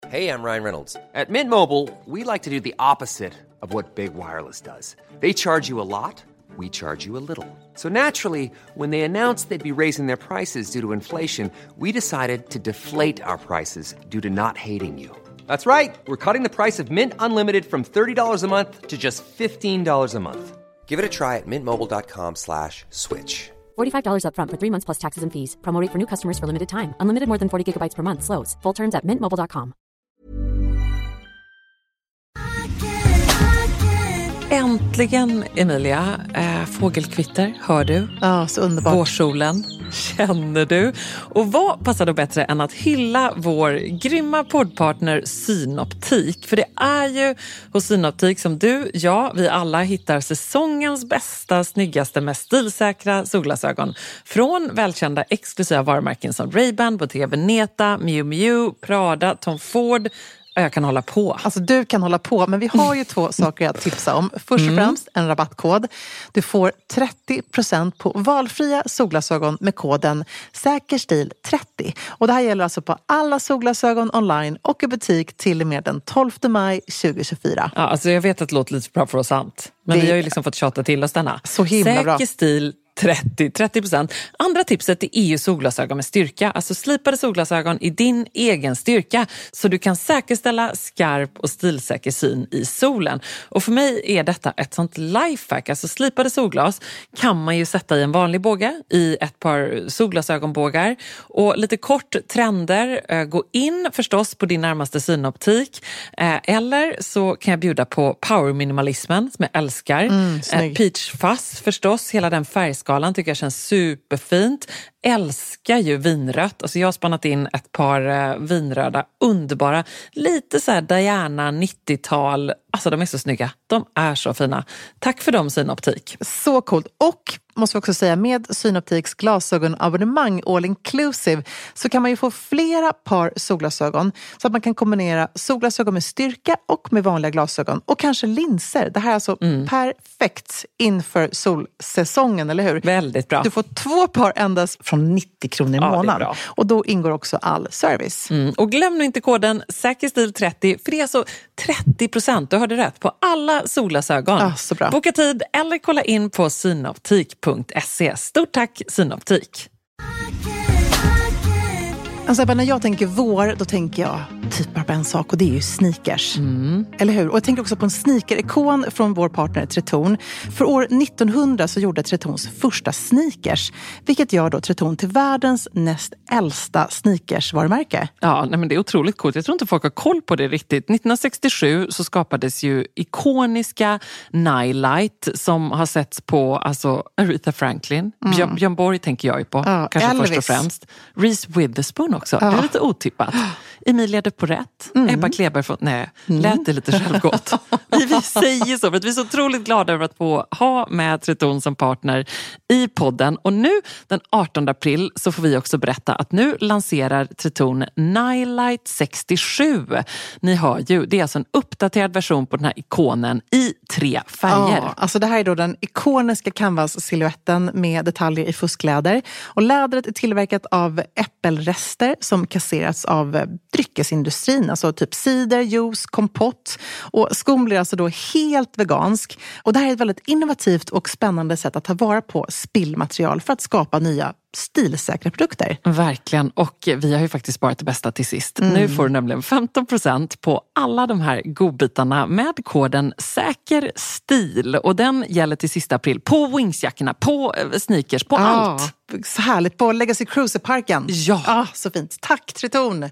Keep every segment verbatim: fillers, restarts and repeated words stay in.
Hey, I'm Ryan Reynolds. At Mint Mobile, we like to do the opposite of what Big Wireless does. They charge you a lot, we charge you a little. So naturally, when they announced they'd be raising their prices due to inflation, we decided to deflate our prices due to not hating you. That's right. We're cutting the price of Mint Unlimited from thirty dollars a month to just fifteen dollars a month. Give it a try at mintmobile.com slash switch. forty-five dollars up front for three months plus taxes and fees. Promo rate for new customers for limited time. Unlimited more than forty gigabytes per month. Slows full terms at mint mobile dot com. Äntligen, Emilia. Äh, fågelkvitter, hör du? Ja, så underbart. Vårsolen, känner du? Och vad passar då bättre än att hylla vår grymma poddpartner Synoptik? För det är ju hos Synoptik som du, ja, vi alla hittar säsongens bästa, snyggaste, mest stilsäkra solglasögon. Från välkända exklusiva varumärken som Ray-Ban, Bottega Veneta, Miu Miu, Prada, Tom Ford. Jag kan hålla på. Alltså du kan hålla på, men vi har ju två saker att tipsa om. Först och främst en rabattkod. Du får trettio procent på valfria solglasögon med koden säkerstil trettio. Och det här gäller alltså på alla solglasögon online och i butik till och med den tolfte maj tjugohundratjugofyra. Ja, alltså jag vet att det låter lite bra för oss sant. Men det... vi har ju liksom fått tjata till oss denna. Så himla bra. Säkerstil trettio, trettio procent. Andra tipset är E U solglasögon med styrka. Alltså slipade solglasögon i din egen styrka. Så du kan säkerställa skarp och stilsäker syn i solen. Och för mig är detta ett sånt lifehack. Alltså slipade solglas kan man ju sätta i en vanlig båge. I ett par solglasögonbågar. Och lite kort trender. Gå in förstås på din närmaste synoptik. Eller så kan jag bjuda på power minimalismen som jag älskar. Mm, Peach Fuzz förstås. Hela den färgskalan tycker jag känns superfint. Älskar ju vinrött. Alltså jag har spannat in ett par eh, vinröda, underbara. Lite så här Diana nittiotal. Alltså de är så snygga. De är så fina. Tack för dem, Synoptik. Så coolt. Och måste vi också säga, med Synoptiks glasögonabonnemang all inclusive så kan man ju få flera par solglasögon så att man kan kombinera solglasögon med styrka och med vanliga glasögon och kanske linser. Det här är alltså mm. perfekt inför solsäsongen, eller hur? Väldigt bra. Du får två par endast från nittio kronor i ja, månaden. Och då ingår också all service. Mm. Och glöm nu inte koden säkerstil trettio, för det är alltså trettio procent, du hörde rätt, på alla solglasögon. Ja, så bra. Boka tid eller kolla in på synoptik punkt se. Stort tack, Synoptik. Alltså när jag tänker vår, då tänker jag typ bara på en sak, och det är ju sneakers. Mm. Eller hur? Och jag tänker också på en sneaker-ikon från vår partner Tretorn. För år nittonhundra så gjorde Tretorns första sneakers, vilket gör då Tretorn till världens näst äldsta sneakers-varumärke. Ja, nej men det är otroligt coolt. Jag tror inte folk har koll på det riktigt. nittonhundrasextiosju så skapades ju ikoniska Nightlight som har setts på alltså Aretha Franklin. Mm. Björn, Björn Borg tänker jag ju på. Ja, kanske Elvis. Först och främst. Reese Witherspoon också. Ja. Det är lite otippat. Emilia de Porrett. Mm. Ebba Kleber från... Nej, mm. lät det lite självgott. vi, vi säger så för att vi är så otroligt glada över att få ha med Tretorn som partner i podden. Och nu den artonde april så får vi också berätta att nu lanserar Tretorn Nightlight sextiosju. Ni hör ju, det är alltså en uppdaterad version på den här ikonen i tre färger. Ja, alltså det här är då den ikoniska canvas-silhuetten med detaljer i fuskläder. Och lädret är tillverkat av äppelrester som kasserats av dryckesindustrin, alltså typ cider, juice, kompott. Och skon blir alltså då helt vegansk. Och det här är ett väldigt innovativt och spännande sätt att ta vara på spillmaterial för att skapa nya stilsäkra produkter. Verkligen, och vi har ju faktiskt sparat det bästa till sist. Mm. Nu får du nämligen femton procent på alla de här godbitarna med koden säkerstil. Och den gäller till sista april på Wingsjackorna, på sneakers, på ah, allt. Så härligt, på Legacy Cruiser-parken. Ja. Ah, så fint. Tack Tretorn!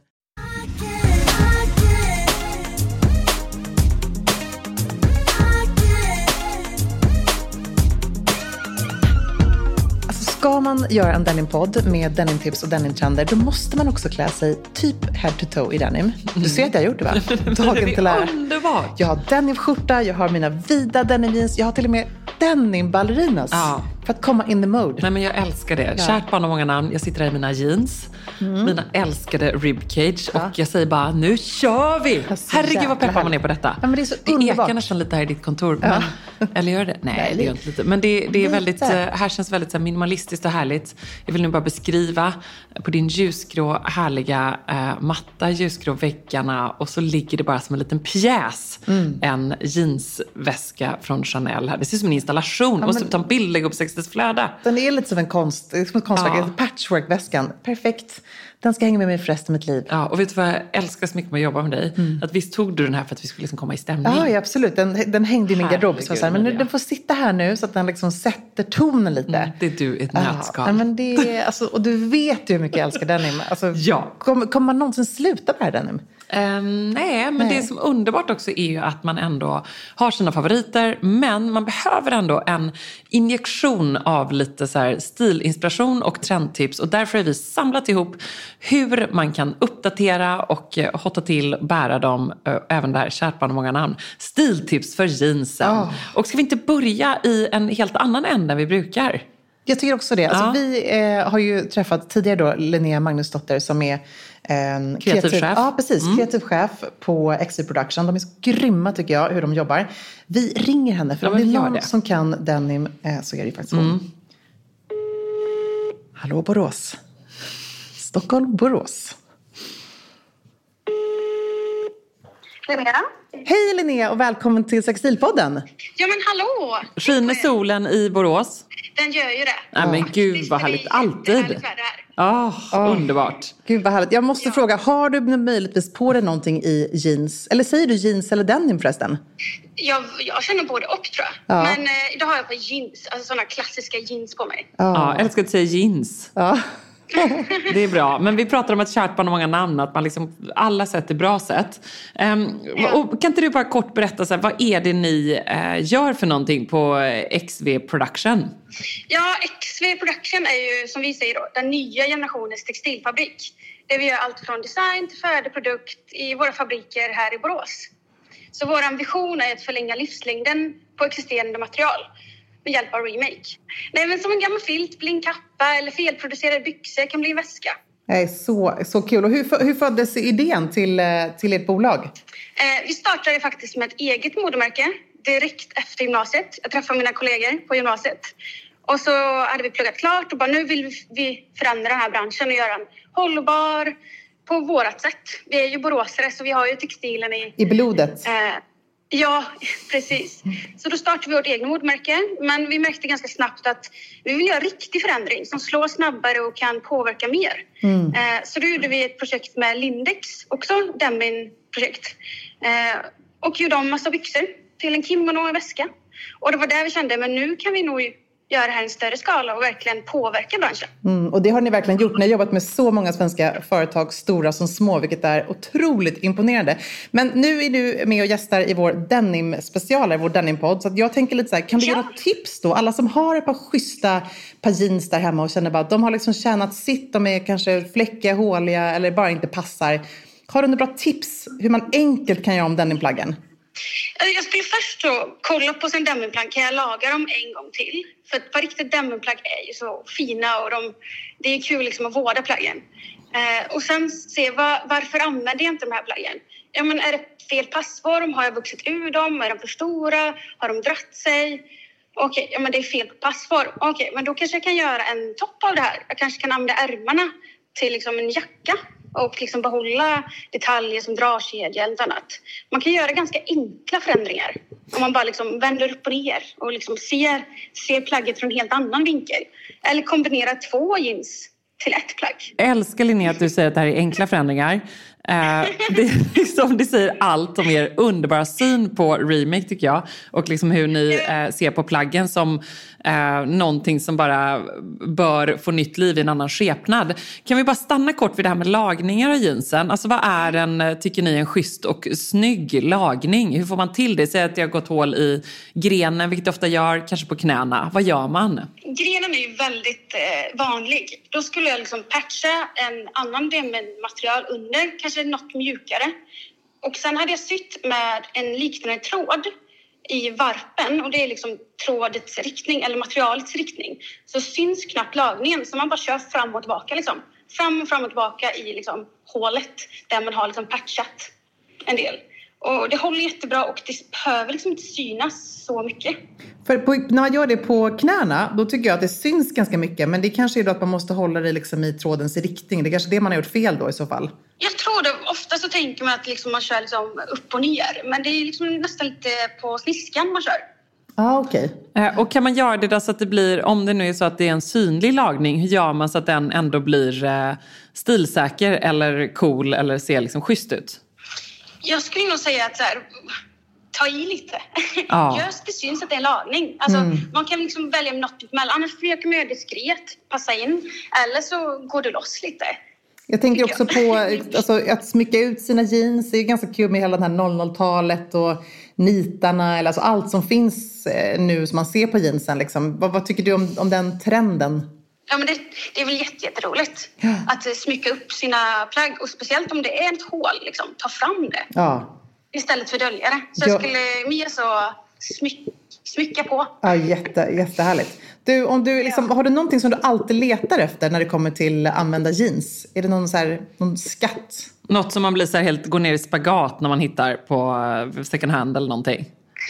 Ska man göra en denimpodd med denimtips och denimtrender, då måste man också klä sig typ head to toe i denim. Du ser att jag har gjort det, va? Dagen till ära. Underbart. Jag har denimskjorta, jag har mina vida denimjeans, jag har till och med denimballerinas. Ja. För att komma in the mode. Nej, men jag älskar det. Ja. Kärt barn har många namn. Jag sitter här i mina jeans. Mm. Mina älskade ribcage. Ja. Och jag säger bara, nu kör vi! Herregud vad peppar man är på detta. Ja, men det är så det underbart. ekar nästan lite här i ditt kontor. Ja. Men, eller gör det? Nej, Nej det gör inte lite. Men det, det är väldigt, här känns väldigt så här, minimalistiskt och härligt. Jag vill nu bara beskriva på din ljusgrå, härliga äh, matta, ljusgrå väggarna. Och så ligger det bara som en liten pjäs. Mm. En jeansväska från Chanel här. Det ser ut som en installation. Ja, måste ta en bild, lägga upp sextio flöda. Den är lite som en konst, som ett konstverk. Ja. Patchwork-väskan. Perfekt. Den ska hänga med mig för resten av mitt liv. Ja, och vet du vad jag älskar så mycket med att jobba med dig? Mm. Att visst tog du den här för att vi skulle liksom komma i stämning? Ja, ja absolut. Den, den hängde i min garderob. Så här, men nu, den får sitta här nu så att den liksom sätter tonen lite. Mm, det är du i ett nötskal. Ja, men det är, alltså, och du vet ju hur mycket jag älskar denim. Alltså, ja. Kommer kom man någonsin sluta med det här denim? Um, nej, men nej. Det som är underbart också är ju att man ändå har sina favoriter, men man behöver ändå en injektion av lite så här stilinspiration och trendtips, och därför har vi samlat ihop hur man kan uppdatera och uh, hotta till, bära dem, uh, även där kärt barn och många namn, stiltips för jeansen. Oh. Och ska vi inte börja i en helt annan ände än vi brukar? Jag tycker också det. Alltså, ja. Vi eh, har ju träffat tidigare då Linnea Magnusdotter som är eh, kreativ, kreativ chef. Ja, precis. Mm. Kreativ chef på X V Production. De är så grymma tycker jag hur de jobbar. Vi ringer henne för ja, om det är någon det. som kan denim eh, så är det ju faktiskt hon. Mm. Hallå Borås. Stockholm, Borås. Linnea. Hej Linnea och välkommen till Sextilpodden. Ja men hallå. Skiner solen i Borås? Den gör ju det. Nej men gud vad härligt. Alltid. Ja, oh, oh, underbart. Gud vad härligt. Jag måste ja. fråga, har du möjligtvis på dig någonting i jeans? Eller säger du jeans eller denim förresten? Jag, jag känner både och tror jag. Ja. Men eh, idag har jag på jeans. Alltså sådana klassiska jeans på mig. Ja, ja jag älskar att säga jeans. Ja. Det är bra. Men vi pratar om ett kärt barn och många namn. Att man liksom, alla sätt är bra sätt. Um, ja. och kan inte du bara kort berätta, så här, vad är det ni uh, gör för någonting på X V Production? Ja, X V Production är ju som vi säger då den nya generationens textilfabrik. Där vi gör allt från design till färdig produkt i våra fabriker här i Borås. Så vår ambition är att förlänga livslängden på existerande material med hjälp av remake. Nej, men som en gammal filt blir en kappa eller felproducerade byxor kan bli en väska. Det är så, så kul. Och hur, hur föddes idén till, till ert bolag? Eh, vi startade faktiskt med ett eget modemärke direkt efter gymnasiet. Jag träffade mina kollegor på gymnasiet. Och så hade vi pluggat klart och bara nu vill vi förändra den här branschen och göra en hållbar på vårat sätt. Vi är ju boråsare så vi har ju textilen i... I blodet. Eh, Ja, precis. Så då startade vi vårt egna modmärke. Men vi märkte ganska snabbt att vi vill göra riktig förändring som slår snabbare och kan påverka mer. Mm. Eh, så då gjorde vi ett projekt med Lindex, också Demin-projekt. Eh, och gjorde om massa byxor till en kimono och en väska. Och det var där vi kände, men nu kan vi nog göra det här i en större skala och verkligen påverka branschen. Mm, och det har ni verkligen gjort. Ni har jobbat med så många svenska företag, stora som små, vilket är otroligt imponerande. Men nu är du med och gästar i vår denim-special, vår denim-podd. Så att jag tänker lite så här, kan du ja. ge några tips då? Alla som har ett par schyssta par jeans där hemma och känner bara att de har liksom tjänat sitt, de är kanske fläckiga, håliga eller bara inte passar. Har du några bra tips hur man enkelt kan göra om denimplaggen? Jag skulle först då kolla på sin demonplagg. Kan jag laga dem en gång till? För ett par riktigt demonplagg är ju så fina och de, det är kul liksom att vårda plaggen. Eh, och sen se var, varför använder jag inte de här plaggen? Ja, men är det fel passform? Har jag vuxit ur dem? Är de för stora? Har de dratt sig? Okej, okay, ja, men det är fel passform. Okej, okay, men då kanske jag kan göra en topp av det här. Jag kanske kan använda ärmarna till liksom en jacka. Och liksom behålla detaljer som dragkedja eller annat. Man kan göra ganska enkla förändringar. Om man bara liksom vänder upp och ner. Och liksom ser, ser plagget från en helt annan vinkel. Eller kombinera två jeans till ett plagg. Jag älskar Linnea att du säger att det här är enkla förändringar. Eh, det är liksom, det säger allt om er underbara syn på remake tycker jag. Och liksom hur ni eh, ser på plaggen som eh, någonting som bara bör få nytt liv i en annan skepnad. Kan vi bara stanna kort vid det här med lagningar av jeansen? Alltså vad är en, tycker ni, en schysst och snygg lagning? Hur får man till det? Säg att jag har gått hål i grenen, vilket jag ofta gör, kanske på knäna. Vad gör man? Grenen är ju väldigt eh, vanlig. Då skulle jag liksom patcha en annan material under, kanske något mjukare. Och sen hade jag sytt med en liknande tråd i varpen, och det är liksom trådets riktning eller materialets riktning, så syns knappt lagningen, så man bara kör fram och tillbaka liksom. Fram och fram och tillbaka i liksom hålet där man har liksom patchat en del. Och det håller jättebra och det behöver liksom inte synas så mycket. För på, när man gör det på knäna, då tycker jag att det syns ganska mycket. Men det kanske är då att man måste hålla det liksom i trådens riktning. Det är kanske det man har gjort fel då i så fall. Jag tror det. Ofta så tänker man att liksom man kör liksom upp och ner. Men det är liksom nästan lite på sniskan man kör. Ja, ah, okej. Okay. Och kan man göra det då så att det blir, om det nu är så att det är en synlig lagning, hur gör man så att den ändå blir eh, stilsäker eller cool eller ser liksom schysst ut? Jag skulle nog säga att så här, ta i lite. Ja. Gör så det syns att det är en lagning. Alltså, Mm. Man kan liksom välja något emellan. Annars försöker man göra diskret, passa in. Eller så går det loss lite. Jag tänker Tycker också jag. på alltså, att smycka ut sina jeans. Det är ganska kul med hela det här noll noll-talet och nitarna. Eller, alltså, allt som finns eh, nu som man ser på jeansen. Liksom. Vad, vad tycker du om, om den trenden? Ja, men det, det är väl jätte, jätteroligt Ja. att eh, smycka upp sina plagg. Och speciellt om det är ett hål, liksom, ta fram det. Ja, Istället för dölja det. Så Ja. jag skulle mer så smyck, smycka på. ja jätte, jättehärligt. Du, om du, liksom, har du någonting som du alltid letar efter när det kommer till använda jeans? Är det någon, så här, någon skatt? Något som man blir så här helt, går ner i spagat när man hittar på eh, second hand eller någonting.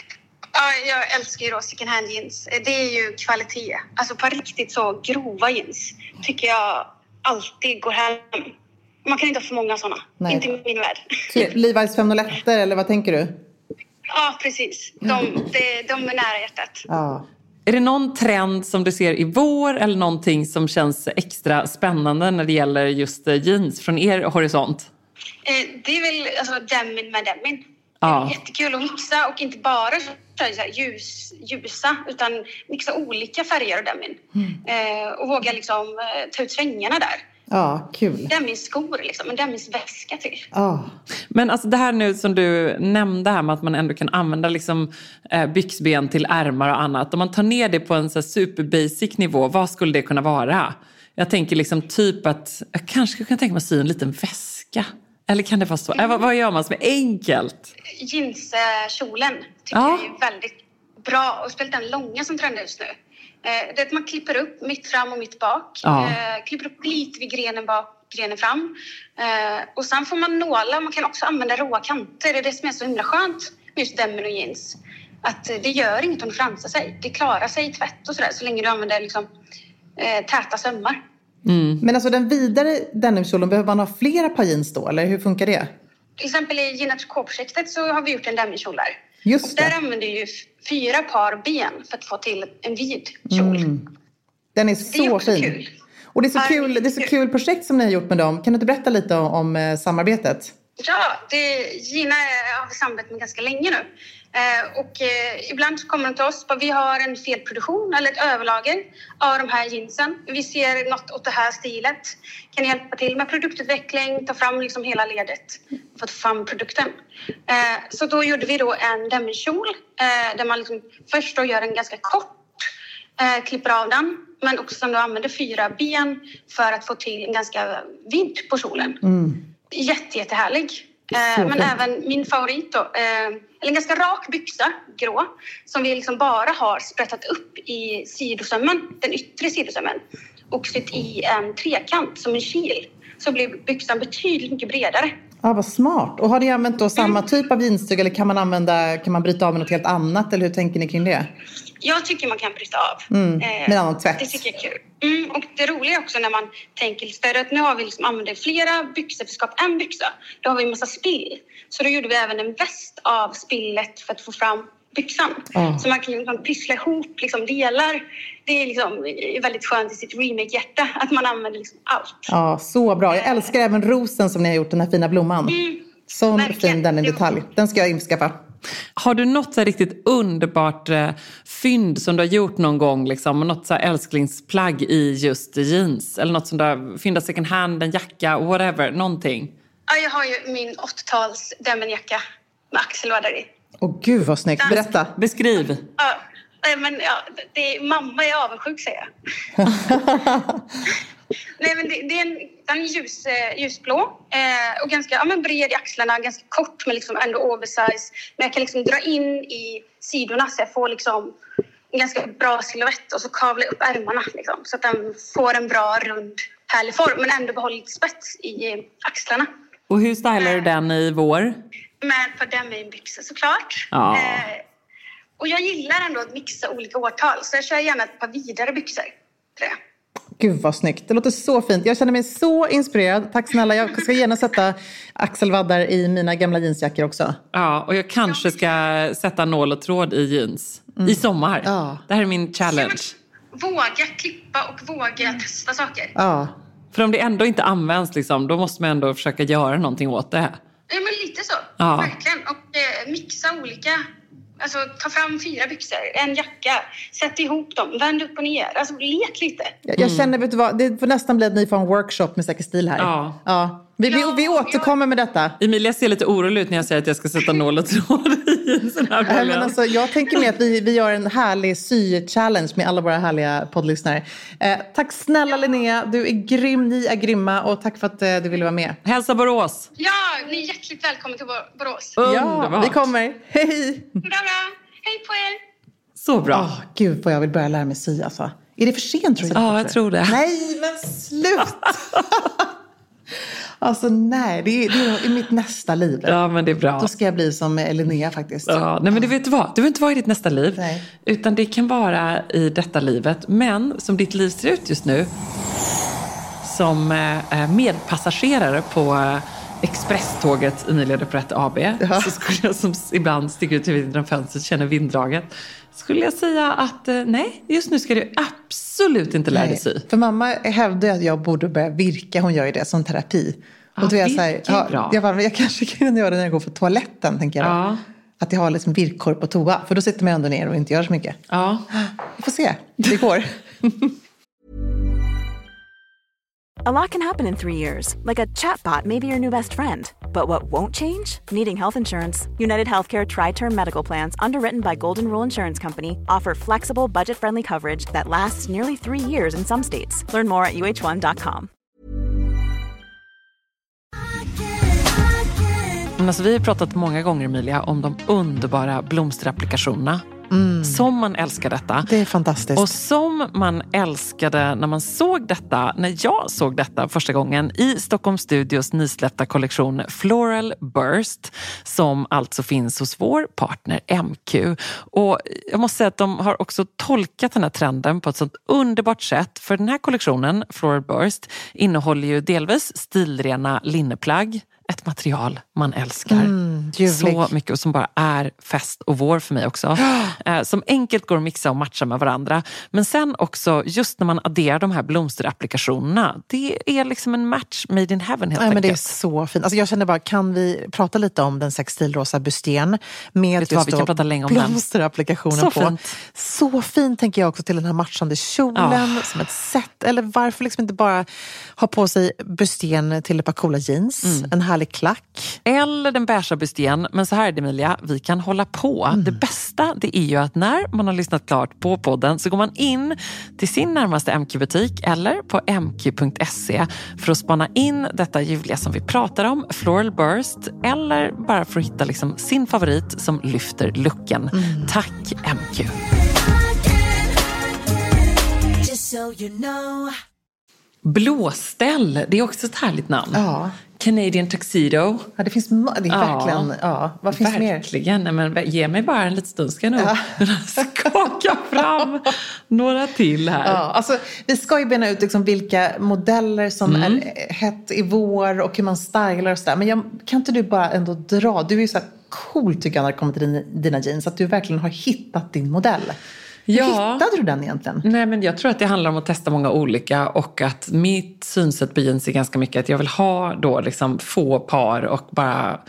Ja, jag älskar ju då second hand jeans. Det är ju kvalitet. Alltså på riktigt så grova jeans tycker jag alltid går hem. Man kan inte ha för många sådana. Nej. Inte i min värld. Levi's fem noll ett eller vad tänker du? Ja, precis. De, de, de är nära hjärtat. Ja. Är det någon trend som du ser i vår eller någonting som känns extra spännande när det gäller just eh, jeans från er horisont? Eh, det är väl alltså demin med demin. Ja. Det är jättekul att mixa och inte bara så här ljus, ljusa utan mixa olika färger av demin. Eh, och våga liksom eh, ta ut svängarna där. Ja, kul. Demins skor liksom, en Demins väska till. Ja. Men alltså det här nu som du nämnde här med att man ändå kan använda liksom, eh, byxben till ärmar och annat. Om man tar ner det på en så här super basic nivå, vad skulle det kunna vara? Jag tänker liksom typ att, jag kanske kan tänka mig att sy en liten väska. Eller kan det vara så? Äh, vad, vad gör man som är enkelt? Jeanskjolen tycker Ja. jag är väldigt bra. Och speciellt den långa som trendar just nu. Eh, det är att man klipper upp mitt fram och mitt bak. Ja. Eh, klipper upp lite vid grenen bak, grenen fram. Eh, och sen får man nåla. Man kan också använda råa kanter. Det är det som är så himla skönt med just denim och jeans. Att eh, det gör inget om det fransar sig. Det klarar sig i tvätt och sådär. Så länge du använder liksom, eh, täta sömmar. Mm. Men alltså den vidare denimkjolen, behöver man ha flera par jeans då? Eller hur funkar det? Till exempel i Gina Tricot-projektet så har vi gjort en denim-kjol där. Just Och där det. använder ju f- fyra par ben för att få till en vid kjol. Mm. Den är Det är så också fin. kul. Och det är så Ja, kul, det är så kul projekt som ni har gjort med dem. Kan du inte berätta lite om, om eh, samarbetet? Ja, det, Gina har vi samarbetat med ganska länge nu. Eh, och eh, ibland så kommer de till oss och vi har en felproduktion eller ett överlager av de här jeansen. Vi ser något åt det här stilet. Kan hjälpa till med produktutveckling, ta fram liksom hela ledet för att få fram produkten. Eh, så då gjorde vi då en demirkjol eh, där man liksom först då gör en ganska kort, eh, klipper av den. Men också som då använder fyra ben för att få till en ganska vidd på kjolen. Mm. Jätte, jättehärlig. Så Eh, men fint. även min favorit då, eh, eller en ganska rak byxa, grå, som vi liksom bara har sprättat upp i sidosömmen, den yttre sidosömmen, och sytt i en trekant som en kil. Så blir byxan betydligt mycket bredare. Ja, vad smart. Och har ni använt då samma typ av jeansstyg eller kan man använda, kan man bryta av med något helt annat? Eller hur tänker ni kring det? Jag tycker man kan bryta av. Mm, Eh, med annan tvätt. Det tycker jag är kul. Mm, och det roliga är också när man tänker lite större att nu har vi liksom använt flera byxor för att skapa en byxa. Då har vi en massa spill. Så då gjorde vi även en väst av spillet för att få fram byxan. Ja. Så man kan liksom pyssla ihop liksom delar. Det är liksom väldigt skönt i sitt remake-hjärta att man använder liksom allt. Ja, så bra. Jag älskar även rosen som ni har gjort, den här fina blomman. Mm. Sån Verkligen. fin den i detalj. Den ska jag infskaffa. Har du något så här riktigt underbart eh, fynd som du har gjort någon gång? Liksom, något så här älsklingsplagg i just jeans? Eller något som du har fyndat second hand, en jacka, whatever, någonting? Ja, jag har ju min åttiotals demonjacka med axelvaddar i. Åh gud vad snyggt. Berätta. Beskriv. Ja, nej, men ja, det är, mamma är avundsjuk säger jag. Nej, men det, det är en, den är ljus, eh, ljusblå eh, och ganska ja, men bred i axlarna, ganska kort men liksom ändå oversize. Men jag kan liksom dra in i sidorna så jag får liksom en ganska bra silhuett och så kavla upp ärmarna liksom, så att den får en bra, rund, härlig form men ändå behåller lite spets i eh, axlarna. Och hur stylar du den i vår? Med ett par denim-byxor såklart. Ja. Eh, och jag gillar ändå att mixa olika årtal så jag kör gärna ett par vidare byxor. Tror jag. Gud vad snyggt, det låter så fint. Jag känner mig så inspirerad. Tack snälla, jag ska gärna sätta axelvaddar i mina gamla jeansjackor också. Ja, och jag kanske ska sätta nål och tråd i jeans. Mm. I sommar. Ja. Det här är min challenge. Våga klippa och våga testa saker. Ja. För om det ändå inte används, liksom, då måste man ändå försöka göra någonting åt det. Ja, men lite så. Ja. Verkligen. Och eh, mixa olika... Alltså ta fram fyra byxor, en jacka, sätt ihop dem, vänd upp och ner. Alltså lek lite. Jag, jag känner, vet du vad, det får nästan bli att ni får en workshop med säker stil här. Ja. Ja. Vi, vi, vi återkommer ja. med detta. Emilia ser lite orolig ut när jag säger att jag ska sätta nål och tråd i en sån här Nej, men alltså, jag tänker mig att vi, vi gör en härlig sy-challenge med alla våra härliga poddlyssnare. Eh, tack snälla Linnea, du är grym, ni är grymma och tack för att eh, du ville vara med. Hälsa Borås! Ja, ni är hjärtligt välkomna till Borås. Underbart. Ja, vi kommer. Hej! Bra, bra. Hej på er! Så bra. Oh, gud vad jag vill börja lära mig sy alltså. Är det för sent tror du? Ja, jag tror det. Nej, men slut! Alltså nej, det är, det är i mitt nästa liv. Ja, men det är bra. Då ska jag bli som Linnea faktiskt. Ja, nej men du vet du vad, du vill inte vara i ditt nästa liv. Nej. Utan det kan vara i detta livet. Men som ditt liv ser ut just nu, som medpassagerare på expresståget Emilia Deprette A B, ja. Så skulle jag som ibland sticker ut huvudet genom fönstret, känner vinddraget. Skulle jag säga att nej, just nu ska du absolut inte lära dig sy. För mamma hävdade att jag borde börja virka, hon gör ju det som terapi. Ja, och då är jag så här, ja, bra. Jag, bara, jag kanske kan göra det när jag går på toaletten, tänker jag. Ja. Att jag har liksom virkkorg på toa, för då sitter man ändå ner och inte gör så mycket. Ja. Vi får se, det går. A lot can happen in three years, like a chatbot may be your new best friend. But what won't change? Needing health insurance. United Healthcare Tri-Term Medical Plans, underwritten by Golden Rule Insurance Company, offer flexible, budget-friendly coverage that lasts nearly three years in some states. Learn more at U H one dot com. Alltså, vi har pratat många gånger, Emilia, om de underbara blomsterapplikationerna. Mm. Som man älskar detta. Det är fantastiskt. Och som man älskade när man såg detta, när jag såg detta första gången i Stockholm Studios nysläppta kollektion Floral Burst, som alltså finns hos vår partner M Q. Och jag måste säga att de har också tolkat den här trenden på ett sånt underbart sätt. För den här kollektionen, Floral Burst, innehåller ju delvis stilrena linneplagg. Ett material man älskar mm, så mycket och som bara är fest och vår för mig också. eh, som enkelt går att mixa och matcha med varandra. Men sen också, just när man adderar de här blomsterapplikationerna, det är liksom en match made in heaven helt Nej, enkelt. men det är så fint. Alltså jag känner bara, kan vi prata lite om den sextilrosa busten med Vet just vad, vi kan prata länge om blomsterapplikationen så på. Fint. Så fint tänker jag också till den här matchande kjolen oh. som ett set. Eller varför liksom inte bara ha på sig busten till ett par coola jeans, mm. en härlig klack. Eller den beiga busten. Men så här är det, Emilia, vi kan hålla på. Mm. Det bästa det är ju att när man har lyssnat klart på podden så går man in till sin närmaste M Q-butik eller på m q punkt se för att spana in detta ljuvliga som vi pratar om, Floral Burst, eller bara för att hitta liksom sin favorit som lyfter looken. Mm. Tack M Q! Blåställ, det är också ett härligt namn. Ja. Canadian Tuxedo. Ja, det finns det är ja, verkligen. Ja, vad finns verkligen. mer? Verkligen. Nej, men ge mig bara en liten stund ska jag nog ja. skaka fram några till här. Ja, alltså, vi ska ju bena ut liksom vilka modeller som mm. är hett i vår och hur man stylar och sådär. Men jag, kan inte du bara ändå dra? Du är ju så här cool tycker jag när det kommer till dina jeans. Att du verkligen har hittat din modell. Hur ja. hittade du den egentligen? Nej, men jag tror att det handlar om att testa många olika och att mitt synsätt på jeans är ganska mycket att jag vill ha då liksom få par och bara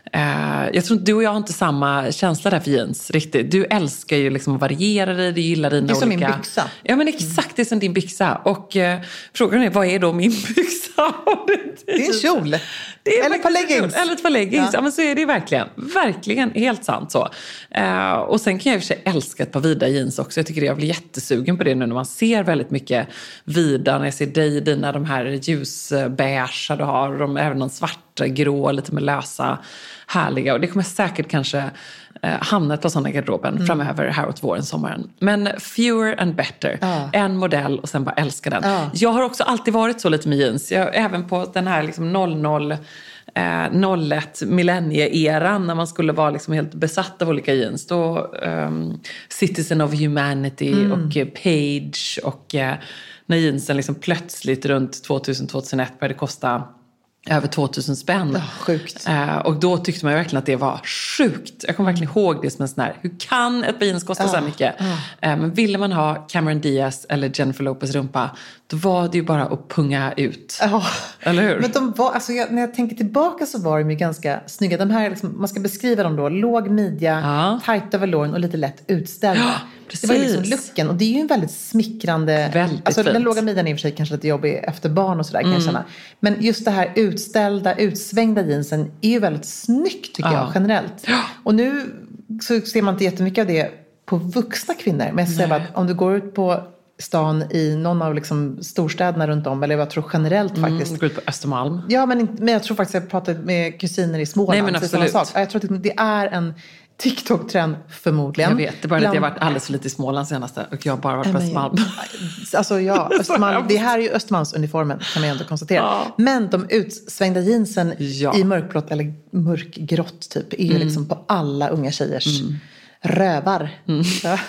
Uh, jag tror inte du och jag har inte samma känsla där för jeans riktigt. Du älskar ju liksom att variera dig, du gillar dina olika... Det är olika... som min byxa. Ja, men exakt, det är som din byxa. Och uh, frågan är, vad är då min byxa? Det är en kjol. Det är eller ett par leggings. Eller ett par leggings, ja. Ja. Ja, men så är det verkligen. Verkligen, helt sant så. Uh, och sen kan jag i och för sig älska ett par vida jeans också. Jag tycker jag blir jättesugen på det nu när man ser väldigt mycket vida. När jag ser dig i dina, de här ljusbeige du har. Och de, även någon svarta, grå, lite med lösa, härliga. Och det kommer säkert kanske eh, hamna ett par sådana i garderoben mm. framöver här åt våren, sommaren. Men fewer and better. Ja. En modell och sen bara älska den. Ja. Jag har också alltid varit så lite med jeans. Jag, även på den här liksom noll noll Eh, noll ett millennie-eran när man skulle vara liksom helt besatt av olika jeans. Då um, Citizen of Humanity mm. och eh, Page och eh, när jeansen liksom plötsligt runt tvåtusen till tvåtusenett började kosta över tvåtusen spänn. Ja, sjukt. Eh, och då tyckte man verkligen att det var sjukt. Jag kommer verkligen ihåg det som en sån här, hur kan ett par jeans kosta ja, så här mycket? Ja. Eh, men ville man ha Cameron Diaz eller Jennifer Lopez rumpa, då var det ju bara att punga ut. Ja. Eller hur? Men de var, alltså jag, när jag tänker tillbaka så var de ju ganska snygga. De här, liksom, man ska beskriva dem då, låg midja, ja. Tajt över låren och lite lätt utställda. Ja, det var ju liksom looken. Och det är ju en väldigt smickrande... Väldigt alltså fint. Den låga midjan är i och för sig kanske lite jobbig efter barn och sådär kan mm. jag känna. Men just det här utställda, utsvängda jeansen är ju väldigt snyggt tycker ja. jag generellt. Ja. Och nu så ser man inte jättemycket av det på vuxna kvinnor. Men jag säger bara att om du går ut på stan i någon av liksom storstäderna runt om, eller jag tror generellt mm, faktiskt. Gå ut på Östermalm. Ja, men, men jag tror faktiskt att jag pratade med kusiner i Småland. Nej, men absolut. Sak. Jag tror att det är en TikTok-trend förmodligen. Jag vet, det är bara Bland... att jag har varit alldeles för lite i Småland senaste och jag har bara varit på Östermalm. Alltså ja, Östermalm, det här är ju Östermalmsuniformen kan man ju ändå konstatera. Ja. Men de utsvängda jeansen ja. i mörkblått eller mörkgrått typ är ju mm. liksom på alla unga tjejers mm. rövar. Mm. Ja.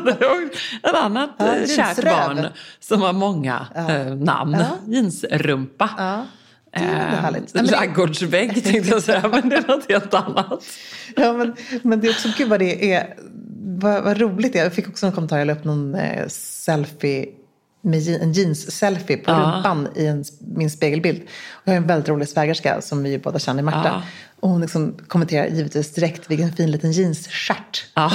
En annat ja, kärt barn som har många ja. eh, namn. Ja. Jeansrumpa. Ja. Det är härligt. Raggårdsvägg tänkte jag säga, men det är något helt annat. Ja, men, men det är också kul vad det är. Vad, vad roligt det är. Jag fick också en kommentar, jag la upp någon eh, selfie med en jeans-selfie på ja. rumpan i en, min spegelbild. Och jag har en väldigt rolig svägerska som vi båda känner, Marta. Ja. Och hon liksom kommenterar givetvis direkt vilken fin liten jeansstjärt. Ja.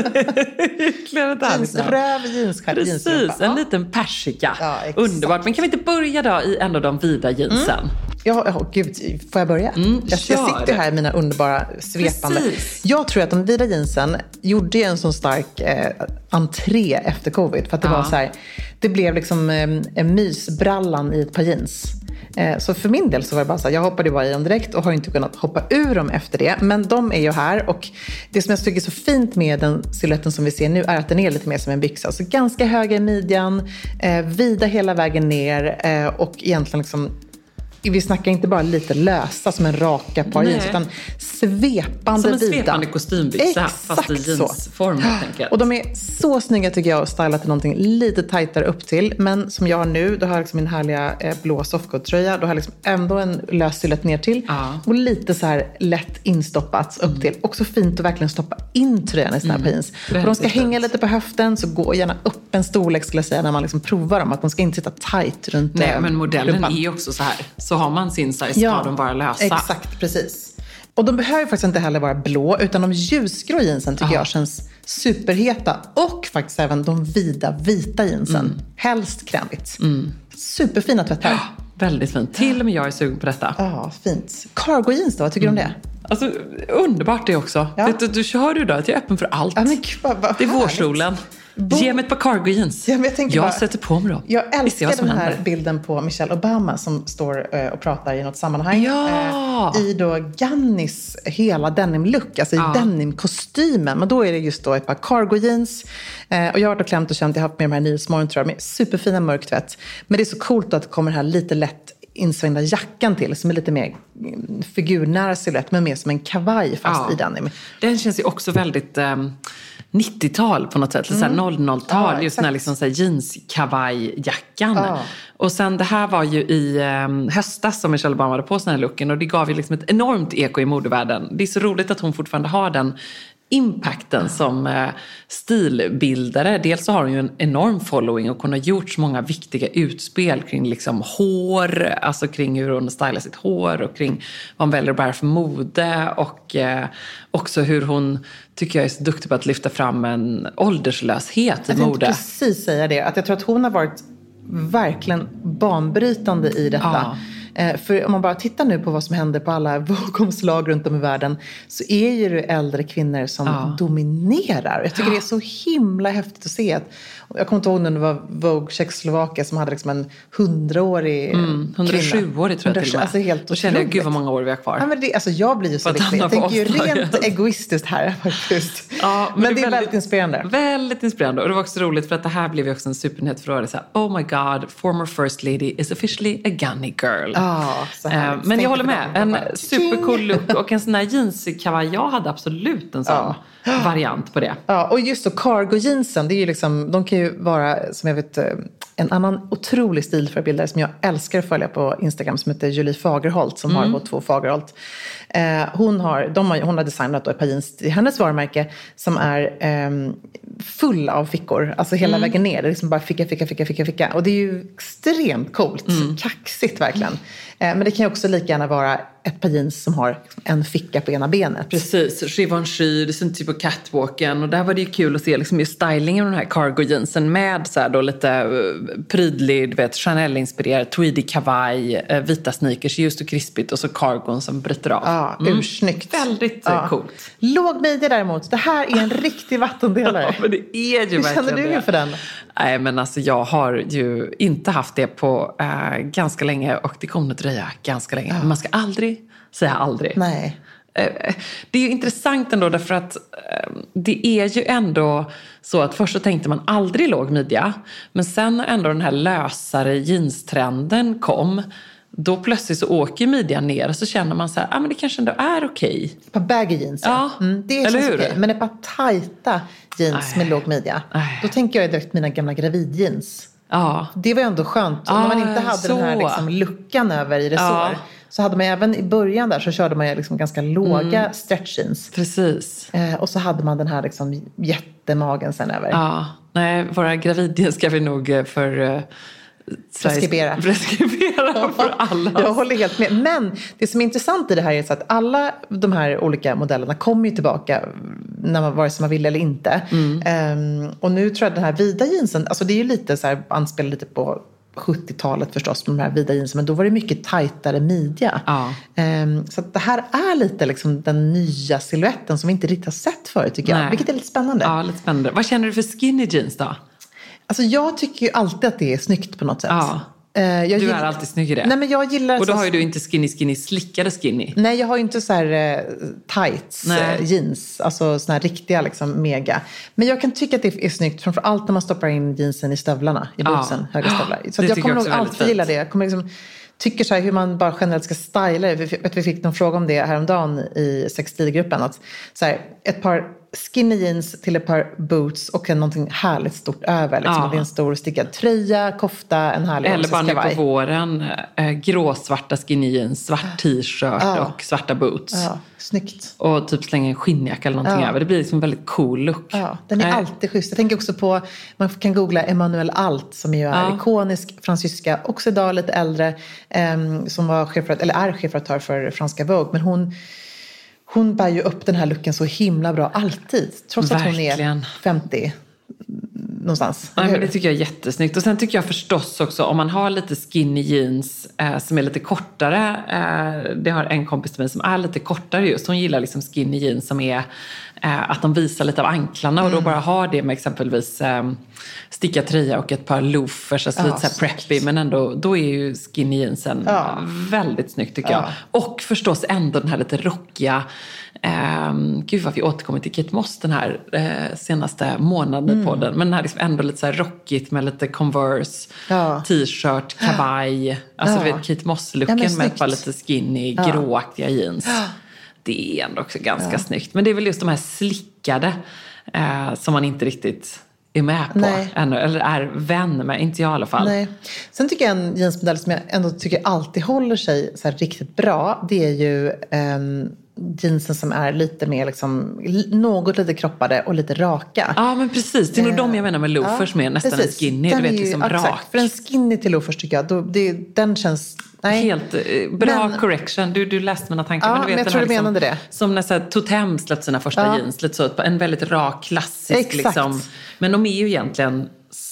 Jeansröv, jeansstjärt, precis, jeansrumpa. En ja. liten persika. Ja, underbart. Men kan vi inte börja då i en av de vida jeansen? Mm. Ja, oh, gud, får jag börja? Mm, jag, jag sitter här i mina underbara svepande. Precis. Jag tror att de vida jeansen gjorde en sån stark eh, entré efter covid. För att det ja. var så här, det blev liksom eh, mysbrallan i ett par jeans. Eh, så för min del så var det bara så här, jag hoppade bara i dem direkt och har inte kunnat hoppa ur dem efter det. Men de är ju här och det som jag tycker är så fint med den siluetten som vi ser nu är att den är lite mer som en byxa. Så ganska höga i midjan, eh, vida hela vägen ner eh, och egentligen liksom... Vi snackar inte bara lite lösa som en raka par jeans, utan svepande som en vida. svepande kostymbyxa, fast i jeansform helt enkelt. Och de är så snygga tycker jag, och stylat till någonting lite tajtare upp till. Men som jag har nu, då har jag liksom min härliga eh, blå softcoat-tröja. Då har jag liksom ändå en lös silhuett ner till. Ja. Och lite så här lätt instoppats upp mm. till. Också fint att verkligen stoppa in tröjan i såna här mm. jeans. Och de ska hänga lite på höften, så gå gärna upp en storlek skulle jag säga när man liksom provar dem. Att de ska inte sitta tajt runt. Nej, men modellen rumpan. Är ju också så här. Så har man sin size, ja, ska de vara lösa. Exakt, precis. Och de behöver faktiskt inte heller vara blå, utan de ljusgrå jeansen tycker Aha. jag känns superheta. Och faktiskt även de vida vita jeansen. Mm. Helst krämigt. Mm. Superfina tvättar. Ja, väldigt fint. Till och med jag är sugen på detta. Ja, fint. Cargo jeans då, vad tycker mm. du om det? Alltså, underbart det också. Ja. Du, du kör ju då att jag är öppen för allt. Ja, men gud, vad, vad det är vårsolen. Bo- Ge mig ett par cargo jeans. Ja, jag jag bara, sätter på mig dem. Jag älskar den här händer. bilden på Michelle Obama som står uh, och pratar i något sammanhang. Ja. Uh, I då Gannis hela denim-look. Alltså ja. i denim-kostymen. Men då är det just då ett par cargo jeans. Uh, och jag har varit och klämt och känt. Jag har haft med de här Nyhetsmorgon tror jag. Med superfina mörktvätt. Men det är så coolt att det kommer här lite lätt insvängda jackan till. Som är lite mer figurnära silhuett. Men mer som en kavaj fast ja. i denim. Den känns ju också väldigt... Um... nittiotal på något sätt, mm. så här noll noll-tal, ja, just den här liksom så här jeans-kavajjackan. Ja. Och sen det här var ju i um, höstas som Michelle Obama hade på sig den här looken, och det gav ju liksom ett enormt eko i modevärlden. Det är så roligt att hon fortfarande har den impacten som eh, stilbildare. Dels så har hon ju en enorm following och hon har gjort så många viktiga utspel kring liksom hår, alltså kring hur hon stylar sitt hår och kring vad hon väljer att bära för mode och eh, också hur hon tycker jag är så duktig på att lyfta fram en ålderslöshet i mode. Jag tänkte precis säga det, att jag tror att hon har varit verkligen banbrytande i detta. Ja. För om man bara tittar nu på vad som händer på alla Vogue-omslag runt om i världen, så är ju det äldre kvinnor som ja. dominerar. Jag tycker ja. det är så himla häftigt att se. Att, jag kommer inte ihåg när det var Vogue Tjeckoslovakien som hade liksom en hundraårig mm, hundrasjuårig tror jag till och med. Alltså helt Då känner jag, gud vad många år vi har kvar. Ja, men det, alltså jag blir ju så lycklig. Jag tänker ju rent egoistiskt här faktiskt. Ja, men, men det är är väldigt, väldigt inspirerande. Väldigt inspirerande. Och det var också roligt för att det här blev ju också en supernyhet för året. Oh my god, former first lady is officially a gunny girl. Ah, så här. Men jag håller med. En supercool look och en sån här jeanskavaj. Jag hade absolut en sån ja. variant på det. Ja, och just då cargo jeansen, det är ju liksom, de kan ju vara, som jag vet, en annan otrolig stilförebildare som jag älskar att följa på Instagram som heter Julie Fagerholt, som mm. har H två Fagerholt. Eh, hon, har, de har, hon har designat då ett par jeans i hennes varumärke som är eh, full av fickor. Alltså hela mm. vägen ner. Det är liksom bara ficka, ficka, ficka, ficka, ficka. Och det är ju extremt coolt. Mm. Kaxigt verkligen. Eh, men det kan ju också lika gärna vara ett par jeans som har en ficka på ena benet. Precis, Givenchy, det syns typ på catwalken. Och där var det ju kul att se liksom just stylingen av den här cargo jeansen med så här då lite prydlig, du vet, Chanel-inspirerad, tweedy kavaj, vita sneakers, just och krispigt och så cargon som bryter av. Ja, mm. ursnyggt. Väldigt ja. coolt. Låg midja däremot, det här är en riktig vattendelare. Ja, men det är ju Hur verkligen känner du det. för den? Nej, men alltså jag har ju inte haft det på äh, ganska länge och det kommer att dröja ganska länge. Ja. Men man ska aldrig säga aldrig. Nej. Det är ju intressant ändå därför att det är ju ändå så att först så tänkte man aldrig låg midja, men sen när ändå den här lösare jeanstrenden kom, då plötsligt så åker midjan ner och så känner man så här, ja ah, men det kanske ändå är okej. Ett par baggy jeans, ja. Mm, det är eller hur? Okej. Men ett par tajta jeans Aj. med låg midja, Aj. Då tänker jag direkt mina gamla gravidjeans. Ja. Det var ändå skönt. Ah, när man inte hade så. den här liksom luckan över i resår. Ja. Så hade man även i början där så körde man liksom ganska låga mm. stretch jeans. Precis. Eh, och så hade man den här liksom jättemagen sen över. Ja, nej, våra gravidjeans ska vi nog för... Uh, Preskribera. Preskribera för alla. Jag håller helt med. Men det som är intressant i det här är så att alla de här olika modellerna kommer ju tillbaka när man, vare sig man vill eller inte. Mm. Um, och nu tror jag den här vida jeansen, alltså det är ju lite så här, anspelar lite på sjuttiotalet förstås med de här vida jeansen, men då var det mycket tajtare midja. Ja. Um, så att det här är lite liksom den nya siluetten som vi inte riktigt har sett förut tycker jag. Nej. Vilket är lite spännande. Ja, lite spännande. Vad känner du för skinny jeans då? Alltså jag tycker ju alltid att det är snyggt på något sätt. Ja. Uh, jag du gillar... är alltid snygg i det. Nej, men jag gillar och då så... har ju du inte skinny skinny slickade skinny. Nej, jag har ju inte så här uh, tights uh, jeans. Alltså såna här riktiga liksom mega. Men jag kan tycka att det är snyggt. Framförallt när man stoppar in jeansen i stövlarna. I bootsen, ja. höga stövlar. Så att jag kommer nog alltid fint. Gilla det. Jag kommer liksom... tycker så här hur man bara generellt ska styla det. Vi, vi fick någon fråga om det häromdagen i sextilgruppen. Att så här, ett par skinny jeans till ett par boots och en någonting härligt stort över. Liksom. Ja. Det är en stor stickad tröja, kofta, en härlig eller bara nu kavaj. På våren, äh, gråsvarta skinny jeans, svart t-shirt ja. och svarta boots. Ja, snyggt. Och typ slänga en skinnjacka eller någonting ja. över. Det blir liksom en väldigt cool look. Ja, den är äh. alltid schysst. Jag tänker också på, man kan googla Emmanuel Alt som ju är ja. ikonisk fransyska, också idag lite äldre, um, som var chefredaktör, eller är chefredaktör för franska Vogue. Men hon Hon bär ju upp den här looken så himla bra alltid. Trots Verkligen. att hon är femtio någonstans. Ja, men det tycker jag är jättesnyggt. Och sen tycker jag förstås också om man har lite skinny jeans eh, som är lite kortare. Eh, det har en kompis till mig som är lite kortare just. Hon gillar liksom skinny jeans som är eh, att de visar lite av anklarna. Mm. Och då bara har det med exempelvis eh, sticka tröja och ett par loafers. Alltså ja, lite så här preppy. Men ändå, då är ju skinny jeansen ja. väldigt snyggt tycker ja. jag. Och förstås ändå den här lite rockiga. Um, gud vad vi återkommer till Kate Moss den här uh, senaste månaden mm. på den. Men den här liksom ändå lite så här rockigt med lite Converse, ja. t-shirt, kavaj. Alltså ja. du vet Kate Moss-looken ja, med ett par lite skinny, ja. gråaktiga jeans. Ja. Det är ändå också ganska ja. snyggt. Men det är väl just de här slickade uh, som man inte riktigt är med på ännu, eller är vän med, inte jag i alla fall. Nej. Sen tycker jag en jeansmodell som jag ändå tycker alltid håller sig så här riktigt bra, det är ju um, jeansen som är lite mer liksom, något lite kroppade och lite raka. Ja, men precis. Det är nog de jag menar med loafers ja, med nästan precis. En skinny. Den du vet, ju, liksom ja, rak. För en skinny till loafers tycker jag, då, det, den känns... Nej. Helt eh, bra men, correction. Du, du läste mina tankar. Ja, men du vet, men jag tror du liksom, menade det. Som när så här, Totem släppte sina första ja. jeans. Lite så, en väldigt rak, klassisk. Liksom. Men de är ju egentligen